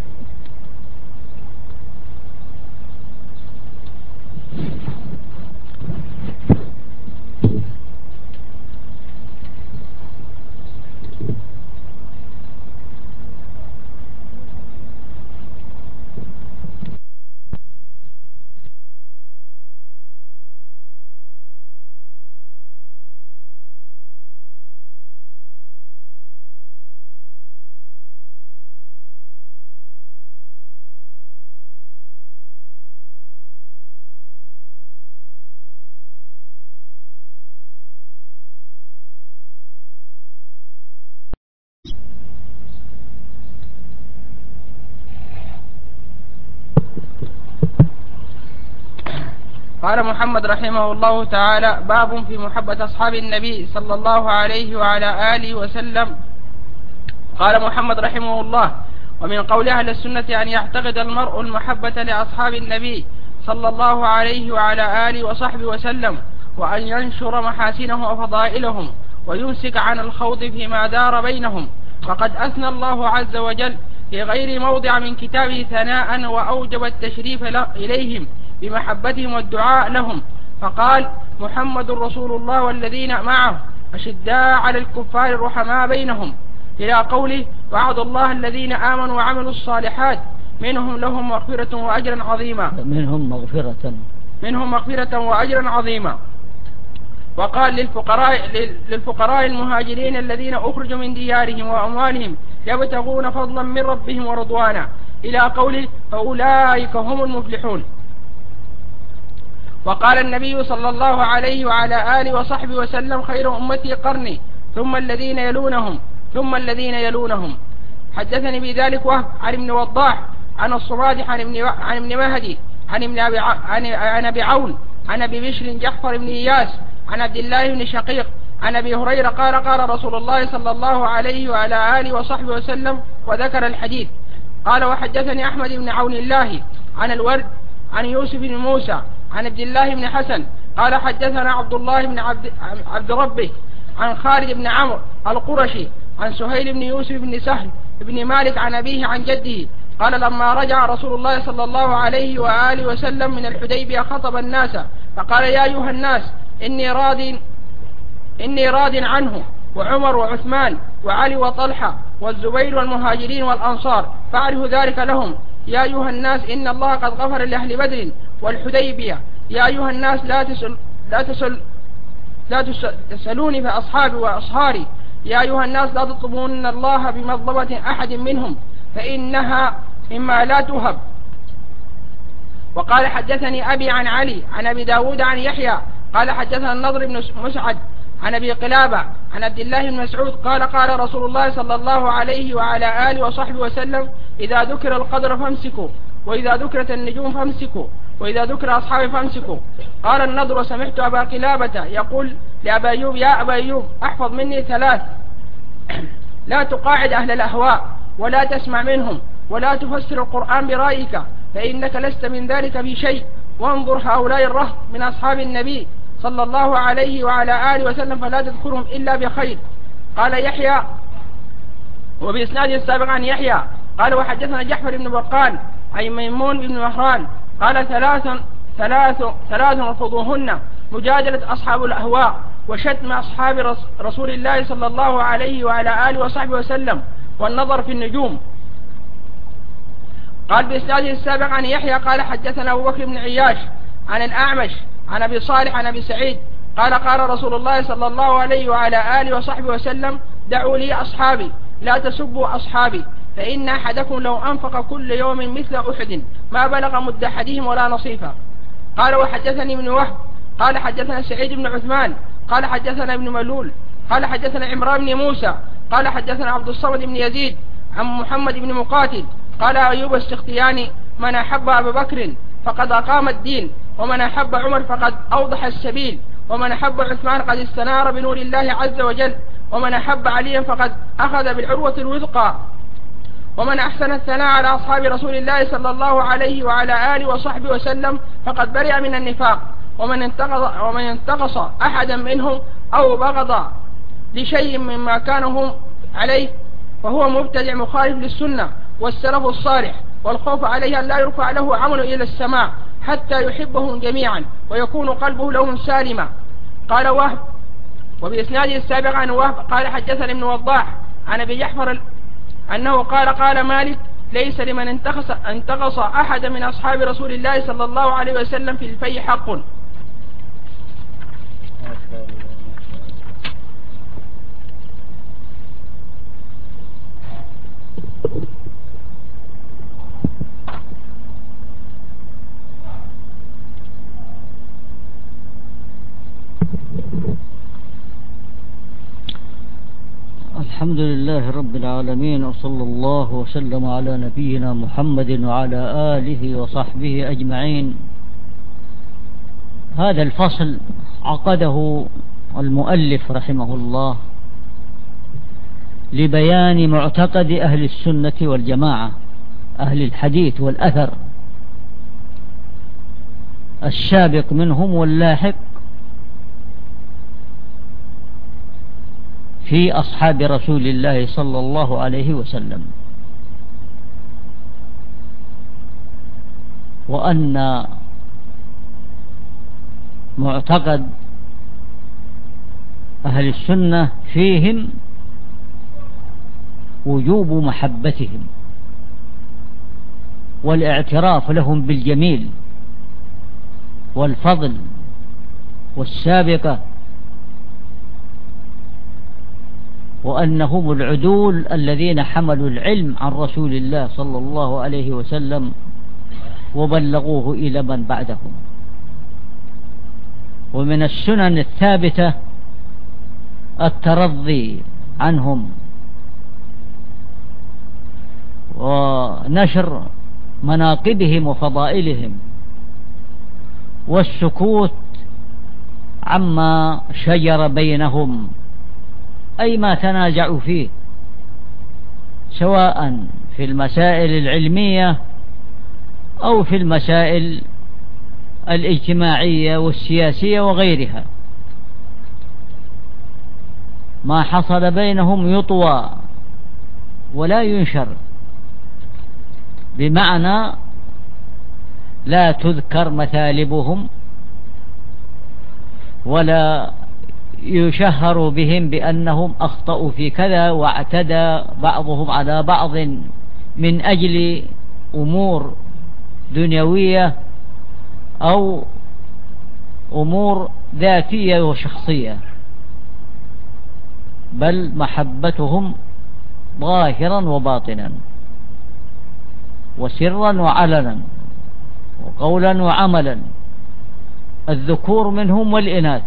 قال محمد رحمه الله تعالى: باب في محبة أصحاب النبي صلى الله عليه وعلى آله وسلم. قال محمد رحمه الله: ومن قول أهل السنة أن يعتقد المرء المحبة لأصحاب النبي صلى الله عليه وعلى آله وصحبه وسلم، وأن ينشر محاسنه وفضائلهم ويمسك عن الخوض فيما دار بينهم، فقد أثنى الله عز وجل في غير موضع من كتابه ثناء وأوجب التشريف إليهم بمحبتهم والدعاء لهم، فقال: محمد رسول الله والذين معه أشداء على الكفار رحماء بينهم، إلى قوله: وعد الله الذين آمنوا وعملوا الصالحات منهم لهم مغفرة وأجرا عظيما منهم مغفرة منهم مغفرة وأجرا عظيما. وقال: للفقراء, للفقراء المهاجرين الذين أخرجوا من ديارهم وأموالهم يبتغون فضلا من ربهم ورضوانا، إلى قوله: فأولئك هم المفلحون. وقال النبي صلى الله عليه وعلى آله وصحبه وسلم: خير أمتي قرني ثم الذين يلونهم ثم الذين يلونهم. حدثني بذلك وهب عن ابن وضاح عن الصبادح عن ابن عن ابن مهدي عن ابن أبي عن عن أبي عون عن أبي بشر جعفر بن إياس عن عبد الله بن شقيق عن أبي هريرة قال: قال رسول الله صلى الله عليه وعلى آله وصحبه وسلم، وذكر الحديث. قال: وحدثني أحمد بن عون الله عن الورد عن يوسف بن موسى عن عبد الله بن حسن قال: حدثنا عبد الله بن عبد, عبد ربه عن خالد بن عمرو القرشي عن سهيل بن يوسف بن سهل بن مالك عن أبيه عن جده قال: لما رجع رسول الله صلى الله عليه وآله وسلم من الحديبية خطب الناس فقال: يا أيها الناس إني راض إني راض عنه، وعمر وعثمان وعلي وطلحة والزبير والمهاجرين والأنصار، فاعرفوا ذلك لهم. يا أيها الناس إن الله قد غفر لأهل بدر والحديبية. يا أيها الناس لا تسل لا تسل لا تسألوني فأصحابي وأصهاري. يا أيها الناس لا تطلبون الله بمظلمة أحد منهم فإنها مما لا تهب. وقال حدثني أبي عن علي عن أبي داود عن يحيى قال حدثنا النضر بن مسعد عن أبي قلابة عن عبد الله بن مسعود قال قال رسول الله صلى الله عليه وعلى آله وصحبه وسلم إذا ذكر القدر فامسكوا، وإذا ذكرت النجوم فامسكوا، وإذا ذكر أصحابي فامسكوا. قال النضر وسمعت أبا قلابة يقول لأبا أيوب يا أبا أيوب احفظ مني ثلاث: لا تقاعد أهل الأهواء، ولا تسمع منهم، ولا تفسر القرآن برأيك فإنك لست من ذلك في شيء، وانظر هؤلاء الرهط من أصحاب النبي صلى الله عليه وعلى آله وسلم فلا تذكرهم إلا بخير. قال يحيى وبإسناده السابق عن يحيى قال وحدثنا جعفر بن برقان عن ميمون بن مهران قال ثلاث ثلاث ثلاث رفضوهن: مجادلة أصحاب الأهواء، وشتم أصحاب رسول الله صلى الله عليه وعلى آله وصحبه وسلم، والنظر في النجوم. قال بإسناده السابق عن يحيى قال حدثنا أبو بكر بن عياش عن الأعمش عن أبي صالح عن أبي سعيد قال قال رسول الله صلى الله عليه وعلى آله وصحبه وسلم: دعوا لي أصحابي لا تسبوا أصحابي، فإن أحدكم لو أنفق كل يوم مثل أحد ما بلغ مد أحدهم ولا نصيفا. قال وحدثني ابن وهب قال حدثنا سعيد بن عثمان قال حدثنا ابن ملول قال حدثنا عمران بن موسى قال حدثنا عبد الصمد بن يزيد عن محمد بن مقاتل قال أيوب السختياني: من أحب أبا بكر فقد أقام الدين، ومن أحب عمر فقد أوضح السبيل، ومن أحب عثمان قد استنار بنور الله عز وجل، ومن أحب عليا فقد أخذ بالعروة الوثقى، ومن أحسن الثناء على أصحاب رسول الله صلى الله عليه وعلى آله وصحبه وسلم فقد برئ من النفاق، ومن انتقص, ومن انتقص أحدا منهم أو بغض لشيء مما كانوا هم عليه فهو مبتدع مخالف للسنة والسلف الصالح، والخوف عليه أن لا يرفع له عمل إلى السماء حتى يحبهم جميعا ويكون قلبه لهم سالما. قال وهب وبإسناده السابق عن وهب قال حدثني ابن وضاح عن أبي جعفر أنه قال قال مالك: ليس لمن انتقص, انتقص أحد من أصحاب رسول الله صلى الله عليه وسلم في الفي حق. الحمد لله رب العالمين، وصلى الله وسلم على نبينا محمد وعلى آله وصحبه أجمعين. هذا الفصل عقده المؤلف رحمه الله لبيان معتقد أهل السنة والجماعة، أهل الحديث والأثر، السابق منهم واللاحق في أصحاب رسول الله صلى الله عليه وسلم، وأن معتقد أهل السنة فيهم وجوب محبتهم والاعتراف لهم بالجميل والفضل والسابقة، وأنهم العدول الذين حملوا العلم عن رسول الله صلى الله عليه وسلم وبلغوه إلى من بعدهم. ومن السنن الثابتة الترضي عنهم ونشر مناقبهم وفضائلهم والسكوت عما شجر بينهم، أي ما تنازعوا فيه، سواء في المسائل العلمية أو في المسائل الاجتماعية والسياسية وغيرها. ما حصل بينهم يطوى ولا ينشر، بمعنى لا تذكر مثالبهم ولا يشهر بهم بأنهم أخطأوا في كذا واعتدى بعضهم على بعض من أجل أمور دنيوية أو أمور ذاتية وشخصية، بل محبتهم ظاهرا وباطنا، وسرا وعلنا، وقولا وعملا، الذكور منهم والإناث،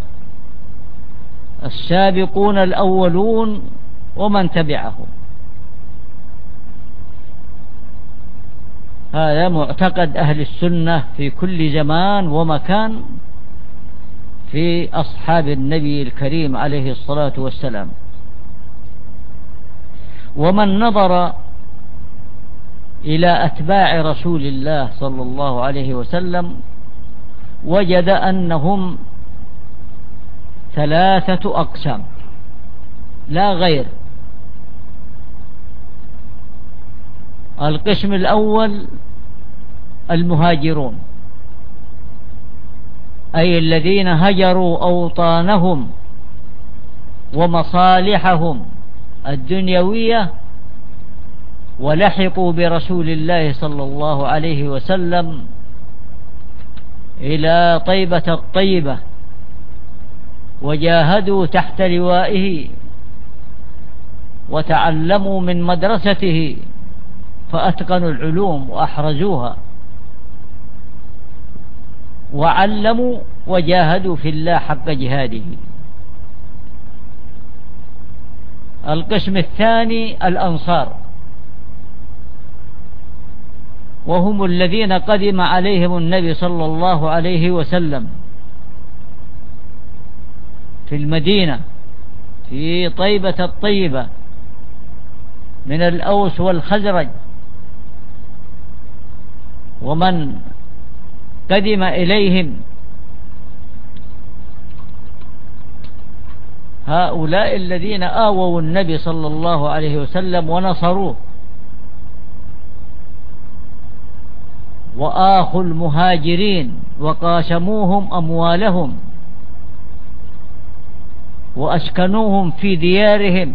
السابقون الأولون ومن تبعهم. هذا معتقد أهل السنة في كل زمان ومكان في أصحاب النبي الكريم عليه الصلاة والسلام. ومن نظر إلى أتباع رسول الله صلى الله عليه وسلم وجد أنهم ثلاثة أقسام لا غير. القسم الأول المهاجرون، أي الذين هجروا أوطانهم ومصالحهم الدنيوية ولحقوا برسول الله صلى الله عليه وسلم إلى طيبة الطيبة، وجاهدوا تحت لوائه، وتعلموا من مدرسته، فأتقنوا العلوم وأحرزوها، وعلموا وجاهدوا في الله حق جهاده. القسم الثاني الأنصار، وهم الذين قدم عليهم النبي صلى الله عليه وسلم في المدينة في طيبة الطيبة من الأوس والخزرج، ومن قدم إليهم. هؤلاء الذين آووا النبي صلى الله عليه وسلم ونصروه، وآخوا المهاجرين وقاسموهم أموالهم وأسكنوهم في ديارهم،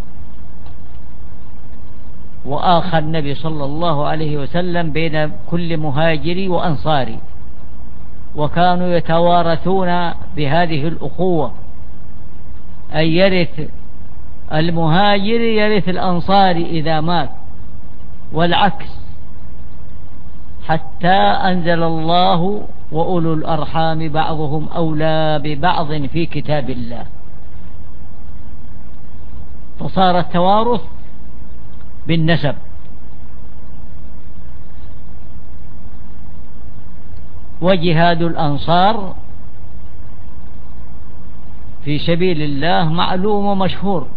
وآخى النبي صلى الله عليه وسلم بين كل مهاجري وأنصاري، وكانوا يتوارثون بهذه الأخوة، أن يرث المهاجر يرث الأنصاري إذا مات، والعكس، حتى أنزل الله وأولو الأرحام بعضهم أولى ببعض في كتاب الله، فصار التوارث بالنسب. وجهاد الأنصار في سبيل الله معلوم ومشهور.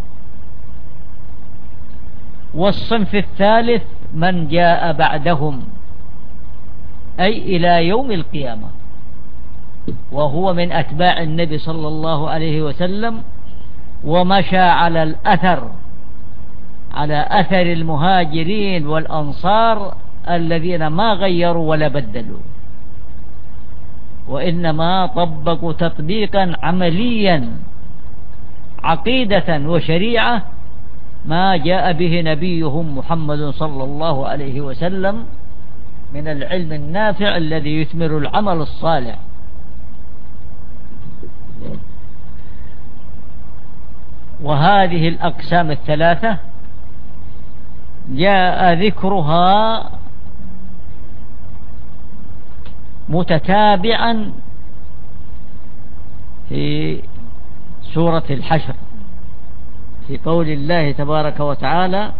والصنف الثالث من جاء بعدهم، أي إلى يوم القيامة، وهو من أتباع النبي صلى الله عليه وسلم، ومشى على الأثر على أثر المهاجرين والأنصار الذين ما غيروا ولا بدلوا، وإنما طبقوا تطبيقا عمليا عقيدة وشريعة ما جاء به نبيهم محمد صلى الله عليه وسلم من العلم النافع الذي يثمر العمل الصالح. وهذه الأقسام الثلاثة جاء ذكرها متتابعا في سورة الحشر، في قول الله تبارك وتعالى: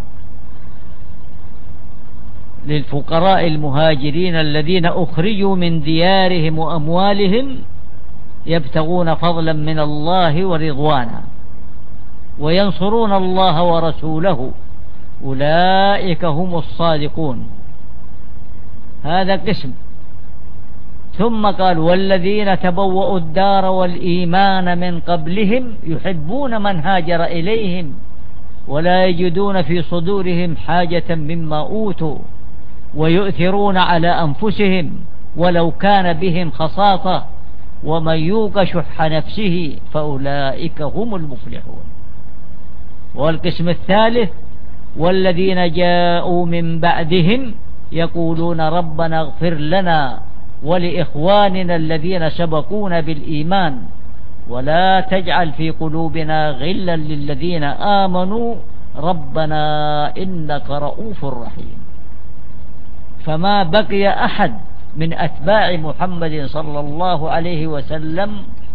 للفقراء المهاجرين الذين أخرجوا من ديارهم وأموالهم يبتغون فضلا من الله ورضوانا وينصرون الله ورسوله أولئك هم الصادقون. هذا قسم. ثم قال: والذين تبوأوا الدار والإيمان من قبلهم يحبون من هاجر إليهم ولا يجدون في صدورهم حاجة مما أوتوا ويؤثرون على أنفسهم ولو كان بهم خصاصة ومن يوق شح نفسه فأولئك هم المفلحون. والقسم الثالث: والذين جاءوا من بعدهم يقولون ربنا اغفر لنا ولإخواننا الذين سبقونا بالإيمان ولا تجعل في قلوبنا غلا للذين آمنوا ربنا إنك رؤوف رحيم. فما بقي أحد من أتباع محمد صلى الله عليه وسلم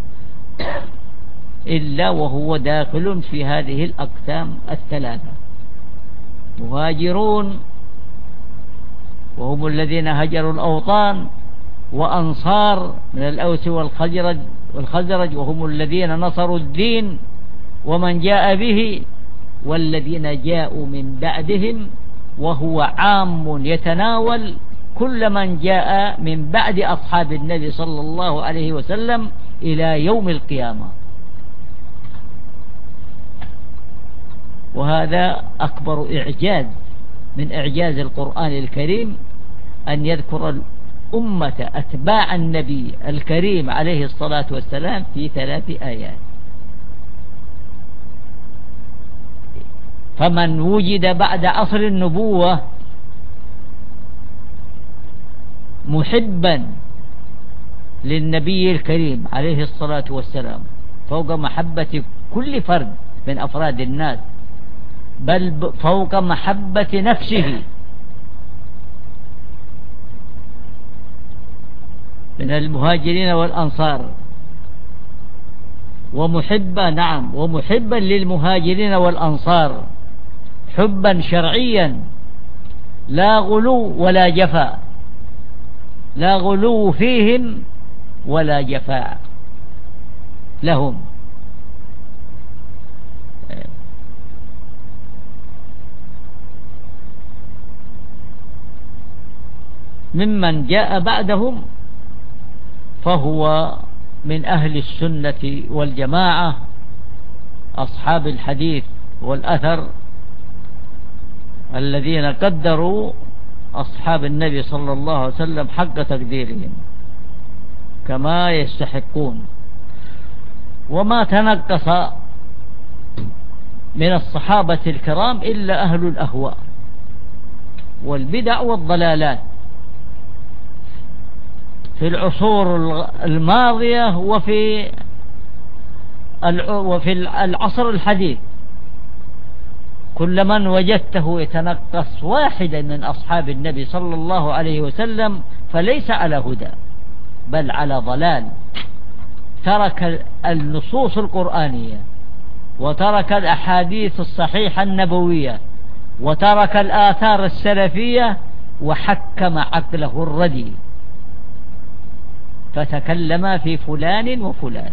إلا وهو داخل في هذه الأقسام الثلاثة: مهاجرون وهم الذين هجروا الأوطان، وأنصار من الأوس والخزرج والخزرج وهم الذين نصروا الدين ومن جاء به، والذين جاءوا من بعدهم، وهو عام يتناول كل من جاء من بعد أصحاب النبي صلى الله عليه وسلم إلى يوم القيامة. وهذا أكبر إعجاز من إعجاز القرآن الكريم، أن يذكر الأمة أتباع النبي الكريم عليه الصلاة والسلام في ثلاث آيات. فمن وجد بعد عصر النبوة محبا للنبي الكريم عليه الصلاة والسلام فوق محبة كل فرد من أفراد الناس، بل فوق محبة نفسه، من المهاجرين والأنصار، ومحبا نعم ومحبا للمهاجرين والأنصار حبا شرعيا، لا غلو ولا جفاء، لا غلو فيهم ولا جفاء لهم. ممن جاء بعدهم فهو من أهل السنة والجماعة، أصحاب الحديث والأثر، الذين قدروا أصحاب النبي صلى الله عليه وسلم حق تقديرهم كما يستحقون. وما تنقص من الصحابة الكرام إلا أهل الأهواء والبدع والضلالات في العصور الماضية وفي وفي العصر الحديث. كل من وجدته يتنقص واحدا من أصحاب النبي صلى الله عليه وسلم فليس على هدى بل على ضلال، ترك النصوص القرآنية وترك الأحاديث الصحيحة النبوية وترك الآثار السلفية وحكم عقله الردي، فتكلم في فلان وفلان،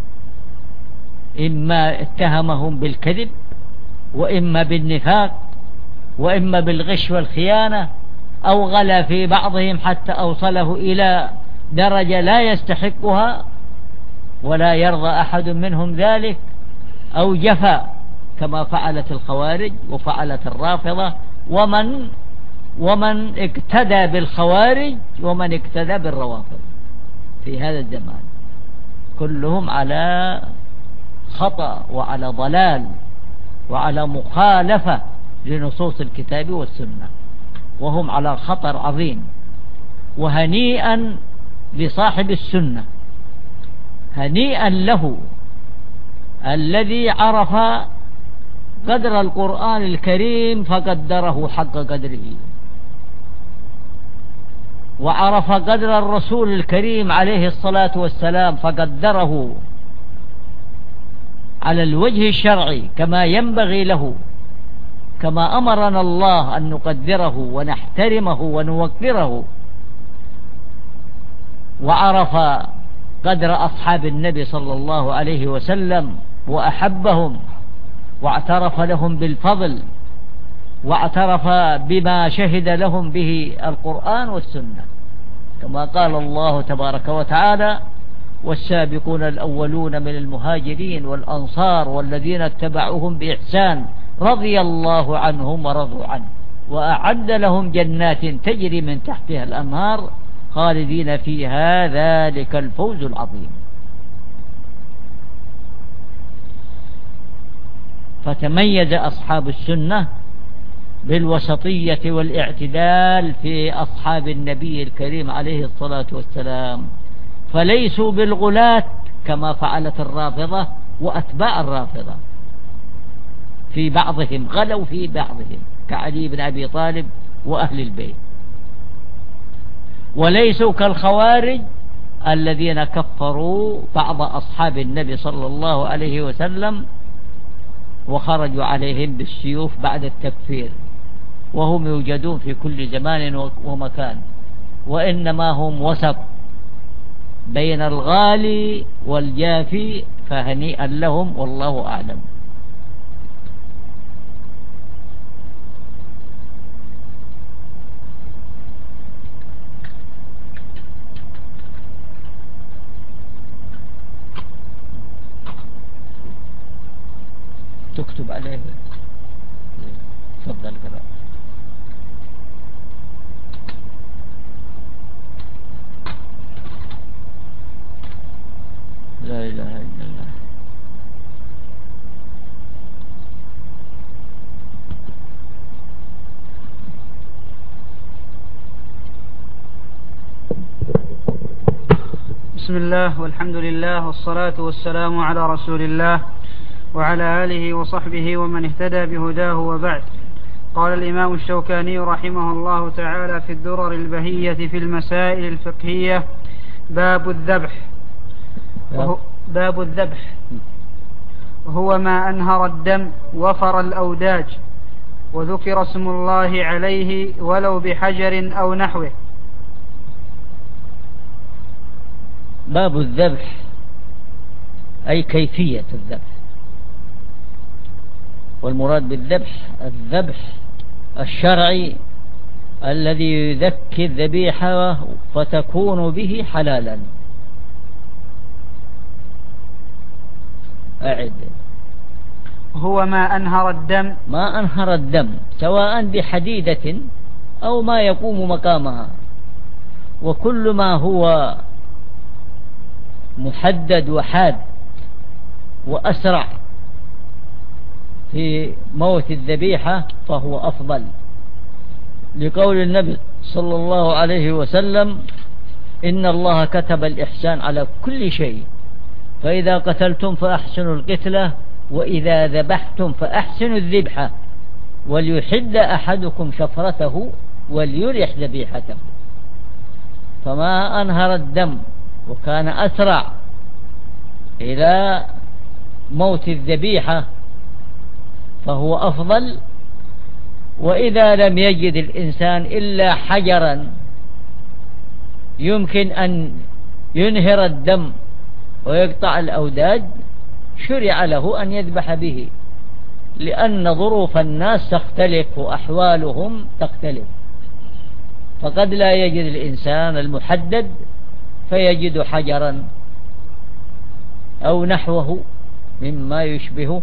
إما اتهمهم بالكذب وإما بالنفاق وإما بالغش والخيانة، أو غلا في بعضهم حتى أوصله إلى درجة لا يستحقها ولا يرضى أحد منهم ذلك، أو جفا كما فعلت الخوارج وفعلت الرافضة ومن ومن اقتدى بالخوارج ومن اقتدى بالروافض في هذا الزمان، كلهم على خطأ وعلى ضلال وعلى مخالفة لنصوص الكتاب والسنة، وهم على خطر عظيم. وهنيئا لصاحب السنة، هنيئا له الذي عرف قدر القرآن الكريم فقدره حق قدره، وعرف قدر الرسول الكريم عليه الصلاة والسلام فقدره على الوجه الشرعي كما ينبغي له، كما أمرنا الله أن نقدره ونحترمه ونوقره. وعرف قدر أصحاب النبي صلى الله عليه وسلم وأحبهم واعترف لهم بالفضل، واعترف بما شهد لهم به القرآن والسنة، كما قال الله تبارك وتعالى: والسابقون الأولون من المهاجرين والأنصار والذين اتبعوهم بإحسان رضي الله عنهم ورضوا عنه وأعد لهم جنات تجري من تحتها الأنهار خالدين فيها ذلك الفوز العظيم. فتميز أصحاب السنة بالوسطية والاعتدال في أصحاب النبي الكريم عليه الصلاة والسلام، فليسوا بالغلاة كما فعلت الرافضة وأتباع الرافضة في بعضهم، غلوا في بعضهم كعلي بن أبي طالب وأهل البيت، وليسوا كالخوارج الذين كفروا بعض أصحاب النبي صلى الله عليه وسلم وخرجوا عليهم بالسيوف بعد التكفير، وهم يوجدون في كل زمان ومكان، وإنما هم وسط بين الغالي والجافي، فهنيئا لهم والله أعلم. تكتب عليه. تفضل قرأ. لا إله إلا الله. بسم الله والحمد لله والصلاة والسلام على رسول الله وعلى آله وصحبه ومن اهتدى بهداه وبعد. قال الإمام الشوكاني رحمه الله تعالى في الدرر البهية في المسائل الفقهية: باب الذبح. باب الذبح هو ما أنهر الدم وفر الأوداج وذكر اسم الله عليه ولو بحجر أو نحوه. باب الذبح أي كيفية الذبح، والمراد بالذبح الذبح الشرعي الذي يذكي الذبيحة فتكون به حلالا. أعد. هو ما أنهر الدم ما أنهر الدم سواء بحديدة أو ما يقوم مقامها، وكل ما هو محدد وحاد وأسرع في موت الذبيحة فهو أفضل، لقول النبي صلى الله عليه وسلم: إن الله كتب الإحسان على كل شيء، فإذا قتلتم فأحسنوا القتلة، وإذا ذبحتم فأحسنوا الذبحة، وليحد أحدكم شفرته وليرح ذبيحته. فما أنهر الدم وكان أسرع إلى موت الذبيحة فهو أفضل. وإذا لم يجد الإنسان إلا حجرا يمكن أن ينهر الدم ويقطع الأوداج شرع له أن يذبح به، لأن ظروف الناس تختلف وأحوالهم تختلف، فقد لا يجد الإنسان المحدد فيجد حجرا أو نحوه مما يشبهه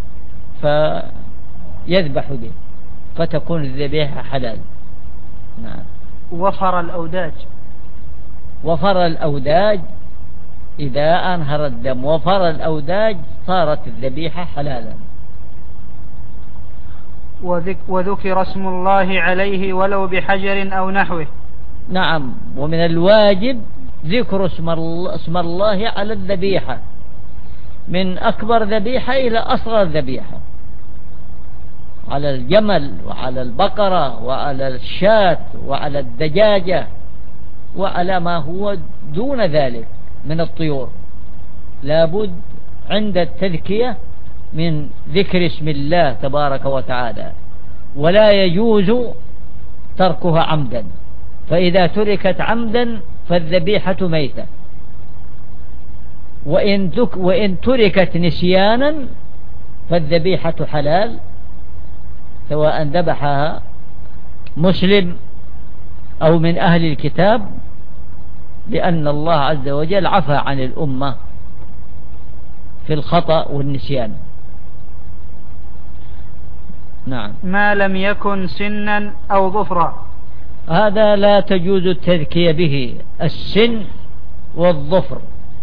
فيذبح به فتكون الذبيحة حلال. نعم. وفر الأوداج وفر الأوداج إذا أنهر الدم وفر الأوداج صارت الذبيحة حلالا. وذكر اسم الله عليه ولو بحجر أو نحوه. نعم. ومن الواجب ذكر اسم الله على الذبيحة، من أكبر ذبيحة إلى أصغر ذبيحة، على الجمل وعلى البقرة وعلى الشاة وعلى الدجاجة وعلى ما هو دون ذلك من الطيور، لابد عند التذكية من ذكر اسم الله تبارك وتعالى، ولا يجوز تركها عمدا، فإذا تركت عمدا فالذبيحة ميتة، وإن, تك وإن تركت نسيانا فالذبيحة حلال، سواء ذبحها مسلم أو من أهل الكتاب، لأن الله عز وجل عفى عن الأمة في الخطأ والنسيان. نعم. ما لم يكن سنا أو ظفرا. هذا لا تجوز التذكية به، السن والظفر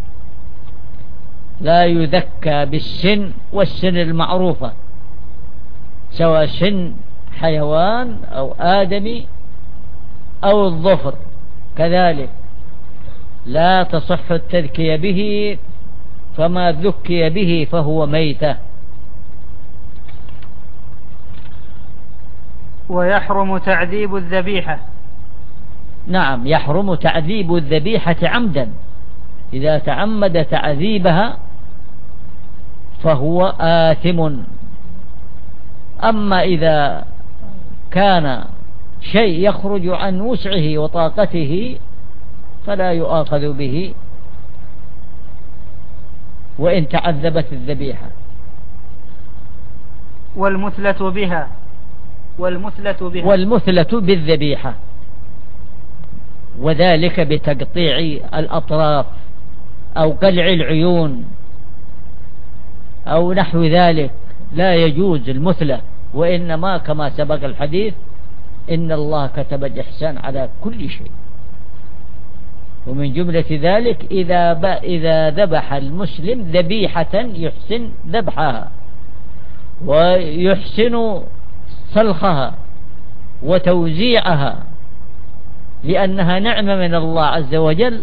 لا يذكى بالسن والسن المعروفة، سواء سن حيوان أو آدمي أو الظفر كذلك لا تصح التذكية به فما ذكي به فهو ميتة. ويحرم تعذيب الذبيحة. نعم، يحرم تعذيب الذبيحة عمدا، إذا تعمد تعذيبها فهو آثم. أما إذا كان شيء يخرج عن وسعه وطاقته فلا يؤاخذ به وإن تعذبت الذبيحة. والمثلة بها والمثلة بها والمثلة بالذبيحة، وذلك بتقطيع الأطراف أو قلع العيون أو نحو ذلك، لا يجوز المثلة، وإنما كما سبق الحديث إن الله كتب الإحسان على كل شيء، ومن جملة ذلك إذا إذا ذبح المسلم ذبيحة يحسن ذبحها ويحسن صلخها وتوزيعها، لأنها نعمة من الله عز وجل،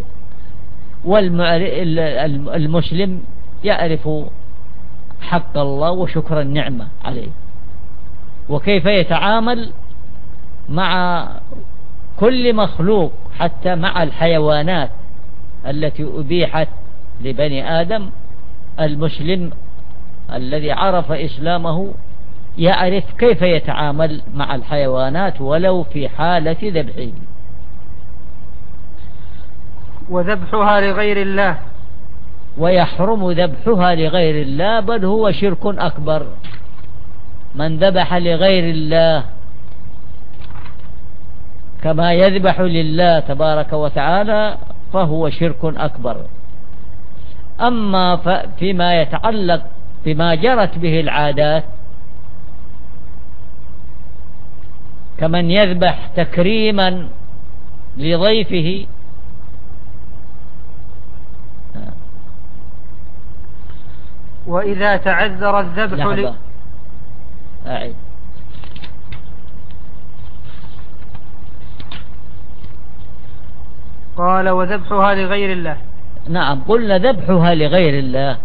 والمسلم يعرف حق الله وشكر النعمة عليه، وكيف يتعامل مع كل مخلوق حتى مع الحيوانات التي أبيحت لبني آدم. المسلم الذي عرف إسلامه يعرف كيف يتعامل مع الحيوانات ولو في حالة ذبحه. وذبحها لغير الله. ويحرم ذبحها لغير الله، بل هو شرك أكبر. من ذبح لغير الله كما يذبح لله تبارك وتعالى فهو شرك أكبر. أما فيما يتعلق بما جرت به العادات كمن يذبح تكريما لضيفه، وإذا تعذر الذبح ل... أعيد. قال وذبحها لغير الله. نعم، قلنا ذبحها لغير الله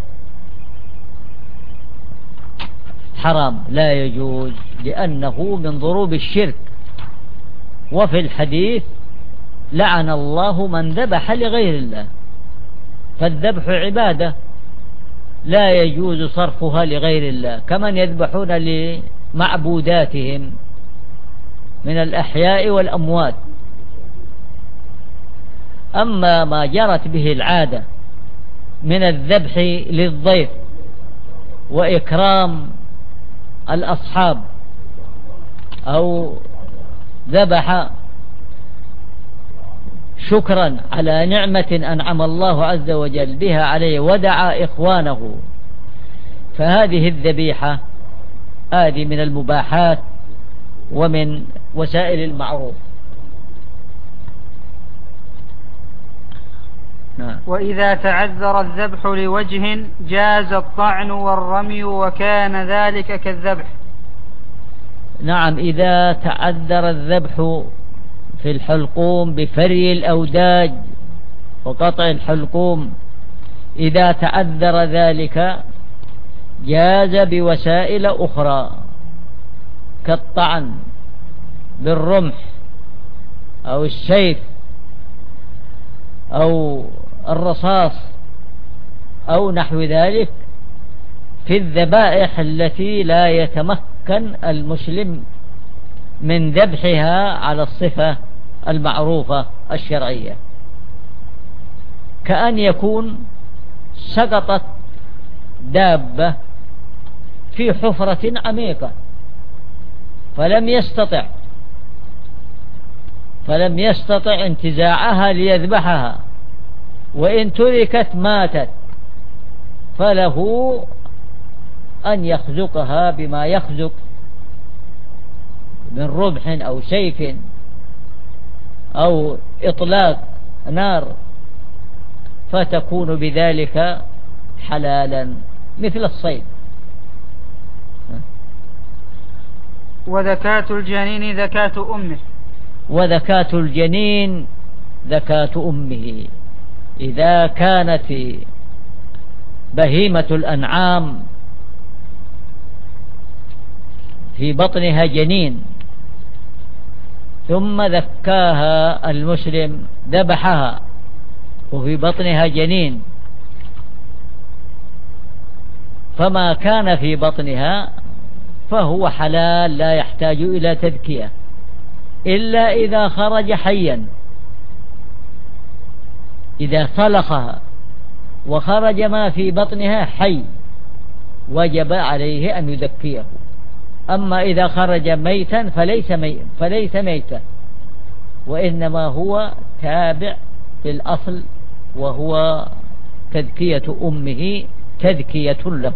حرام، لا يجوز، لأنه من ضروب الشرك. وفي الحديث لعن الله من ذبح لغير الله، فالذبح عبادة لا يجوز صرفها لغير الله، كمن يذبحون لمعبوداتهم من الأحياء والأموات. أما ما جرت به العادة من الذبح للضيف وإكرام الأصحاب، أو ذبح شكرا على نعمة أنعم الله عز وجل بها عليه ودعا إخوانه، فهذه الذبيحة هذه من المباحات ومن وسائل المعروف. نعم. وإذا تعذر الذبح لوجه جاز الطعن والرمي وكان ذلك كالذبح. نعم، إذا تعذر الذبح في الحلقوم بفري الأوداج وقطع الحلقوم، إذا تعذر ذلك جاز بوسائل أخرى كالطعن بالرمح أو السيف أو الرصاص أو نحو ذلك في الذبائح التي لا يتمكن المسلم من ذبحها على الصفة المعروفة الشرعية، كأن يكون سقطت دابة في حفرة عميقة فلم يستطع فلم يستطع انتزاعها ليذبحها، وإن تركت ماتت، فله أن يخزقها بما يخزق من رمح أو سيف أو إطلاق نار، فتكون بذلك حلالا مثل الصيد. وذكاة الجنين ذكاة أمه. وذكاة الجنين ذكاة أمه، إذا كانت بهيمة الأنعام في بطنها جنين ثم ذكاها المسلم ذبحها وفي بطنها جنين، فما كان في بطنها فهو حلال لا يحتاج إلى تذكية إلا إذا خرج حيا. إذا طلقها وخرج ما في بطنها حي وجب عليه أن يذكيه. أما إذا خرج ميتا فليس, مي فليس ميتا، وإنما هو تابع في الأصل وهو تذكية أمه تذكية له.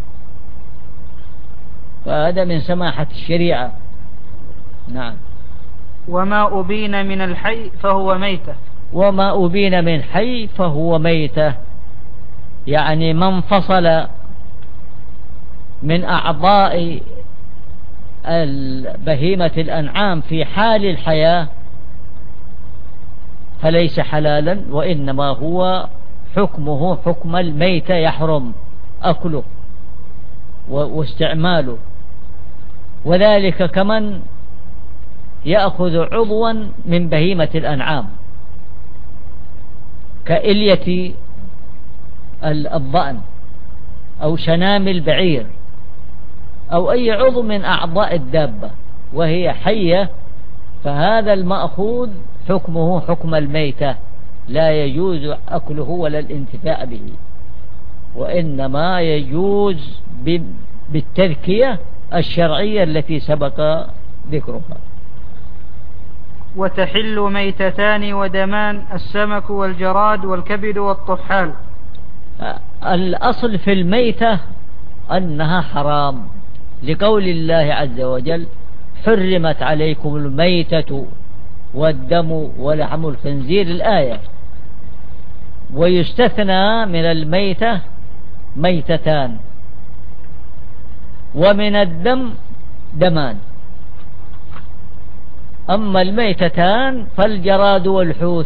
فهذا من سماحة الشريعة. نعم. وما أبين من الحي فهو ميتة. وما أبين من حي فهو ميتة، يعني من فصل من أعضاء بهيمة الأنعام في حال الحياة فليس حلالا، وإنما هو حكمه حكم الميتة، يحرم أكله واستعماله. وذلك كمن يأخذ عضوا من بهيمة الأنعام كإلية الضأن أو شنام البعير أو أي عضو من أعضاء الدابة وهي حية، فهذا المأخوذ حكمه حكم الميتة، لا يجوز أكله ولا الانتفاع به، وإنما يجوز بالتذكية الشرعية التي سبق ذكرها. وتحل ميتتان ودمان السمك والجراد والكبد والطحال. الأصل في الميتة أنها حرام، لقول الله عز وجل: حرمت عليكم الميتة والدم ولحم الخنزير، الآية. ويستثنى من الميتة ميتتان، ومن الدم دمان. أما الميتتان فالجراد والحوت،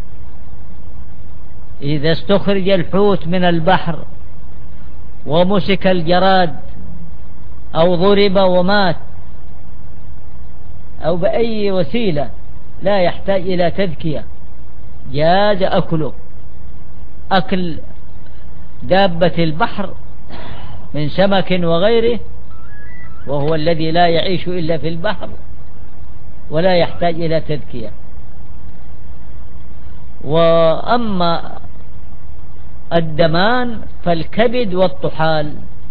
إذا استخرج الحوت من البحر ومسك الجراد أو ضرب ومات أو بأي وسيلة لا يحتاج إلى تذكية، جاز أكله. أكل دابة البحر من سمك وغيره، وهو الذي لا يعيش إلا في البحر ولا يحتاج إلى تذكية. وأما الدمان فالكبد والطحال،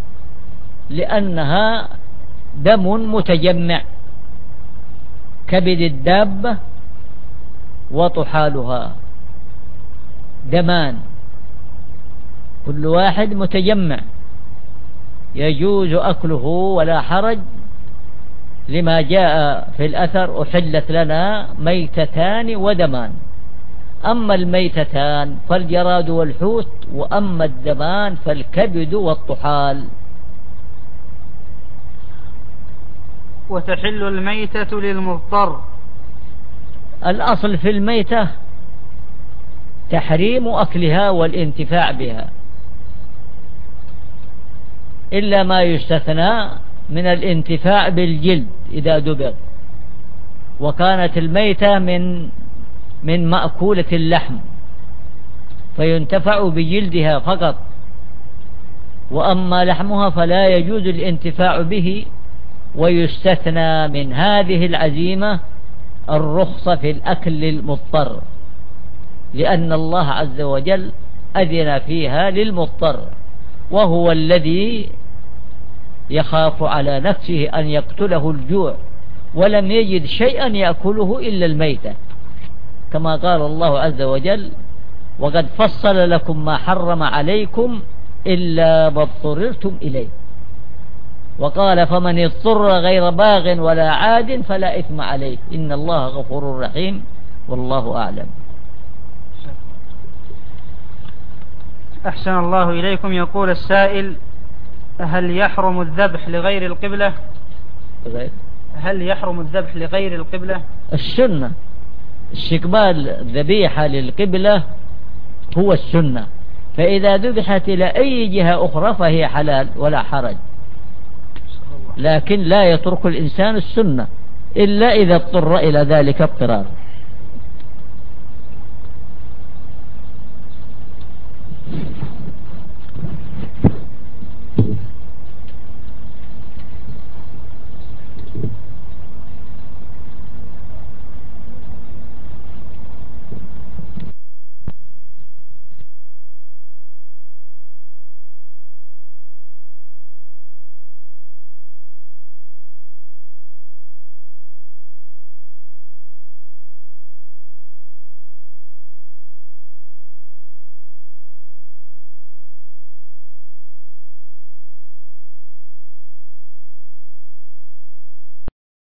لأنها دم متجمع، كبد الدابة وطحالها دمان، كل واحد متجمع، يجوز أكله ولا حرج، لما جاء في الأثر: أحلت لنا ميتتان ودمان. أما الميتتان فالجراد والحوت، وأما الدمان فالكبد والطحال. وتحل الميتة للمضطر. الأصل في الميتة تحريم أكلها والانتفاع بها، إلا ما يستثنى من الانتفاع بالجلد إذا دبغ، وكانت الميتة من من مأكولة اللحم فينتفع بجلدها فقط، وأما لحمها فلا يجوز الانتفاع به. ويستثنى من هذه العزيمة الرخصة في الأكل للمضطر، لأن الله عز وجل أذن فيها للمضطر، وهو الذي يخاف على نفسه أن يقتله الجوع ولم يجد شيئا يأكله إلا الميتة، كما قال الله عز وجل: وقد فصل لكم ما حرم عليكم إلا ما اضطررتم إليه. وقال: فمن اضطر غير باغ ولا عاد فلا إثم عليه إن الله غفور رحيم، والله أعلم. أحسن الله إليكم. يقول السائل: هل يحرم الذبح لغير القبلة؟ غير. هل يحرم الذبح لغير القبلة؟ السنة استقبال الذبيحة للقبلة هو السنة، فإذا ذبحت إلى أي جهة أخرى فهي حلال ولا حرج، لكن لا يترك الإنسان السنة إلا إذا اضطر إلى ذلك اضطرار.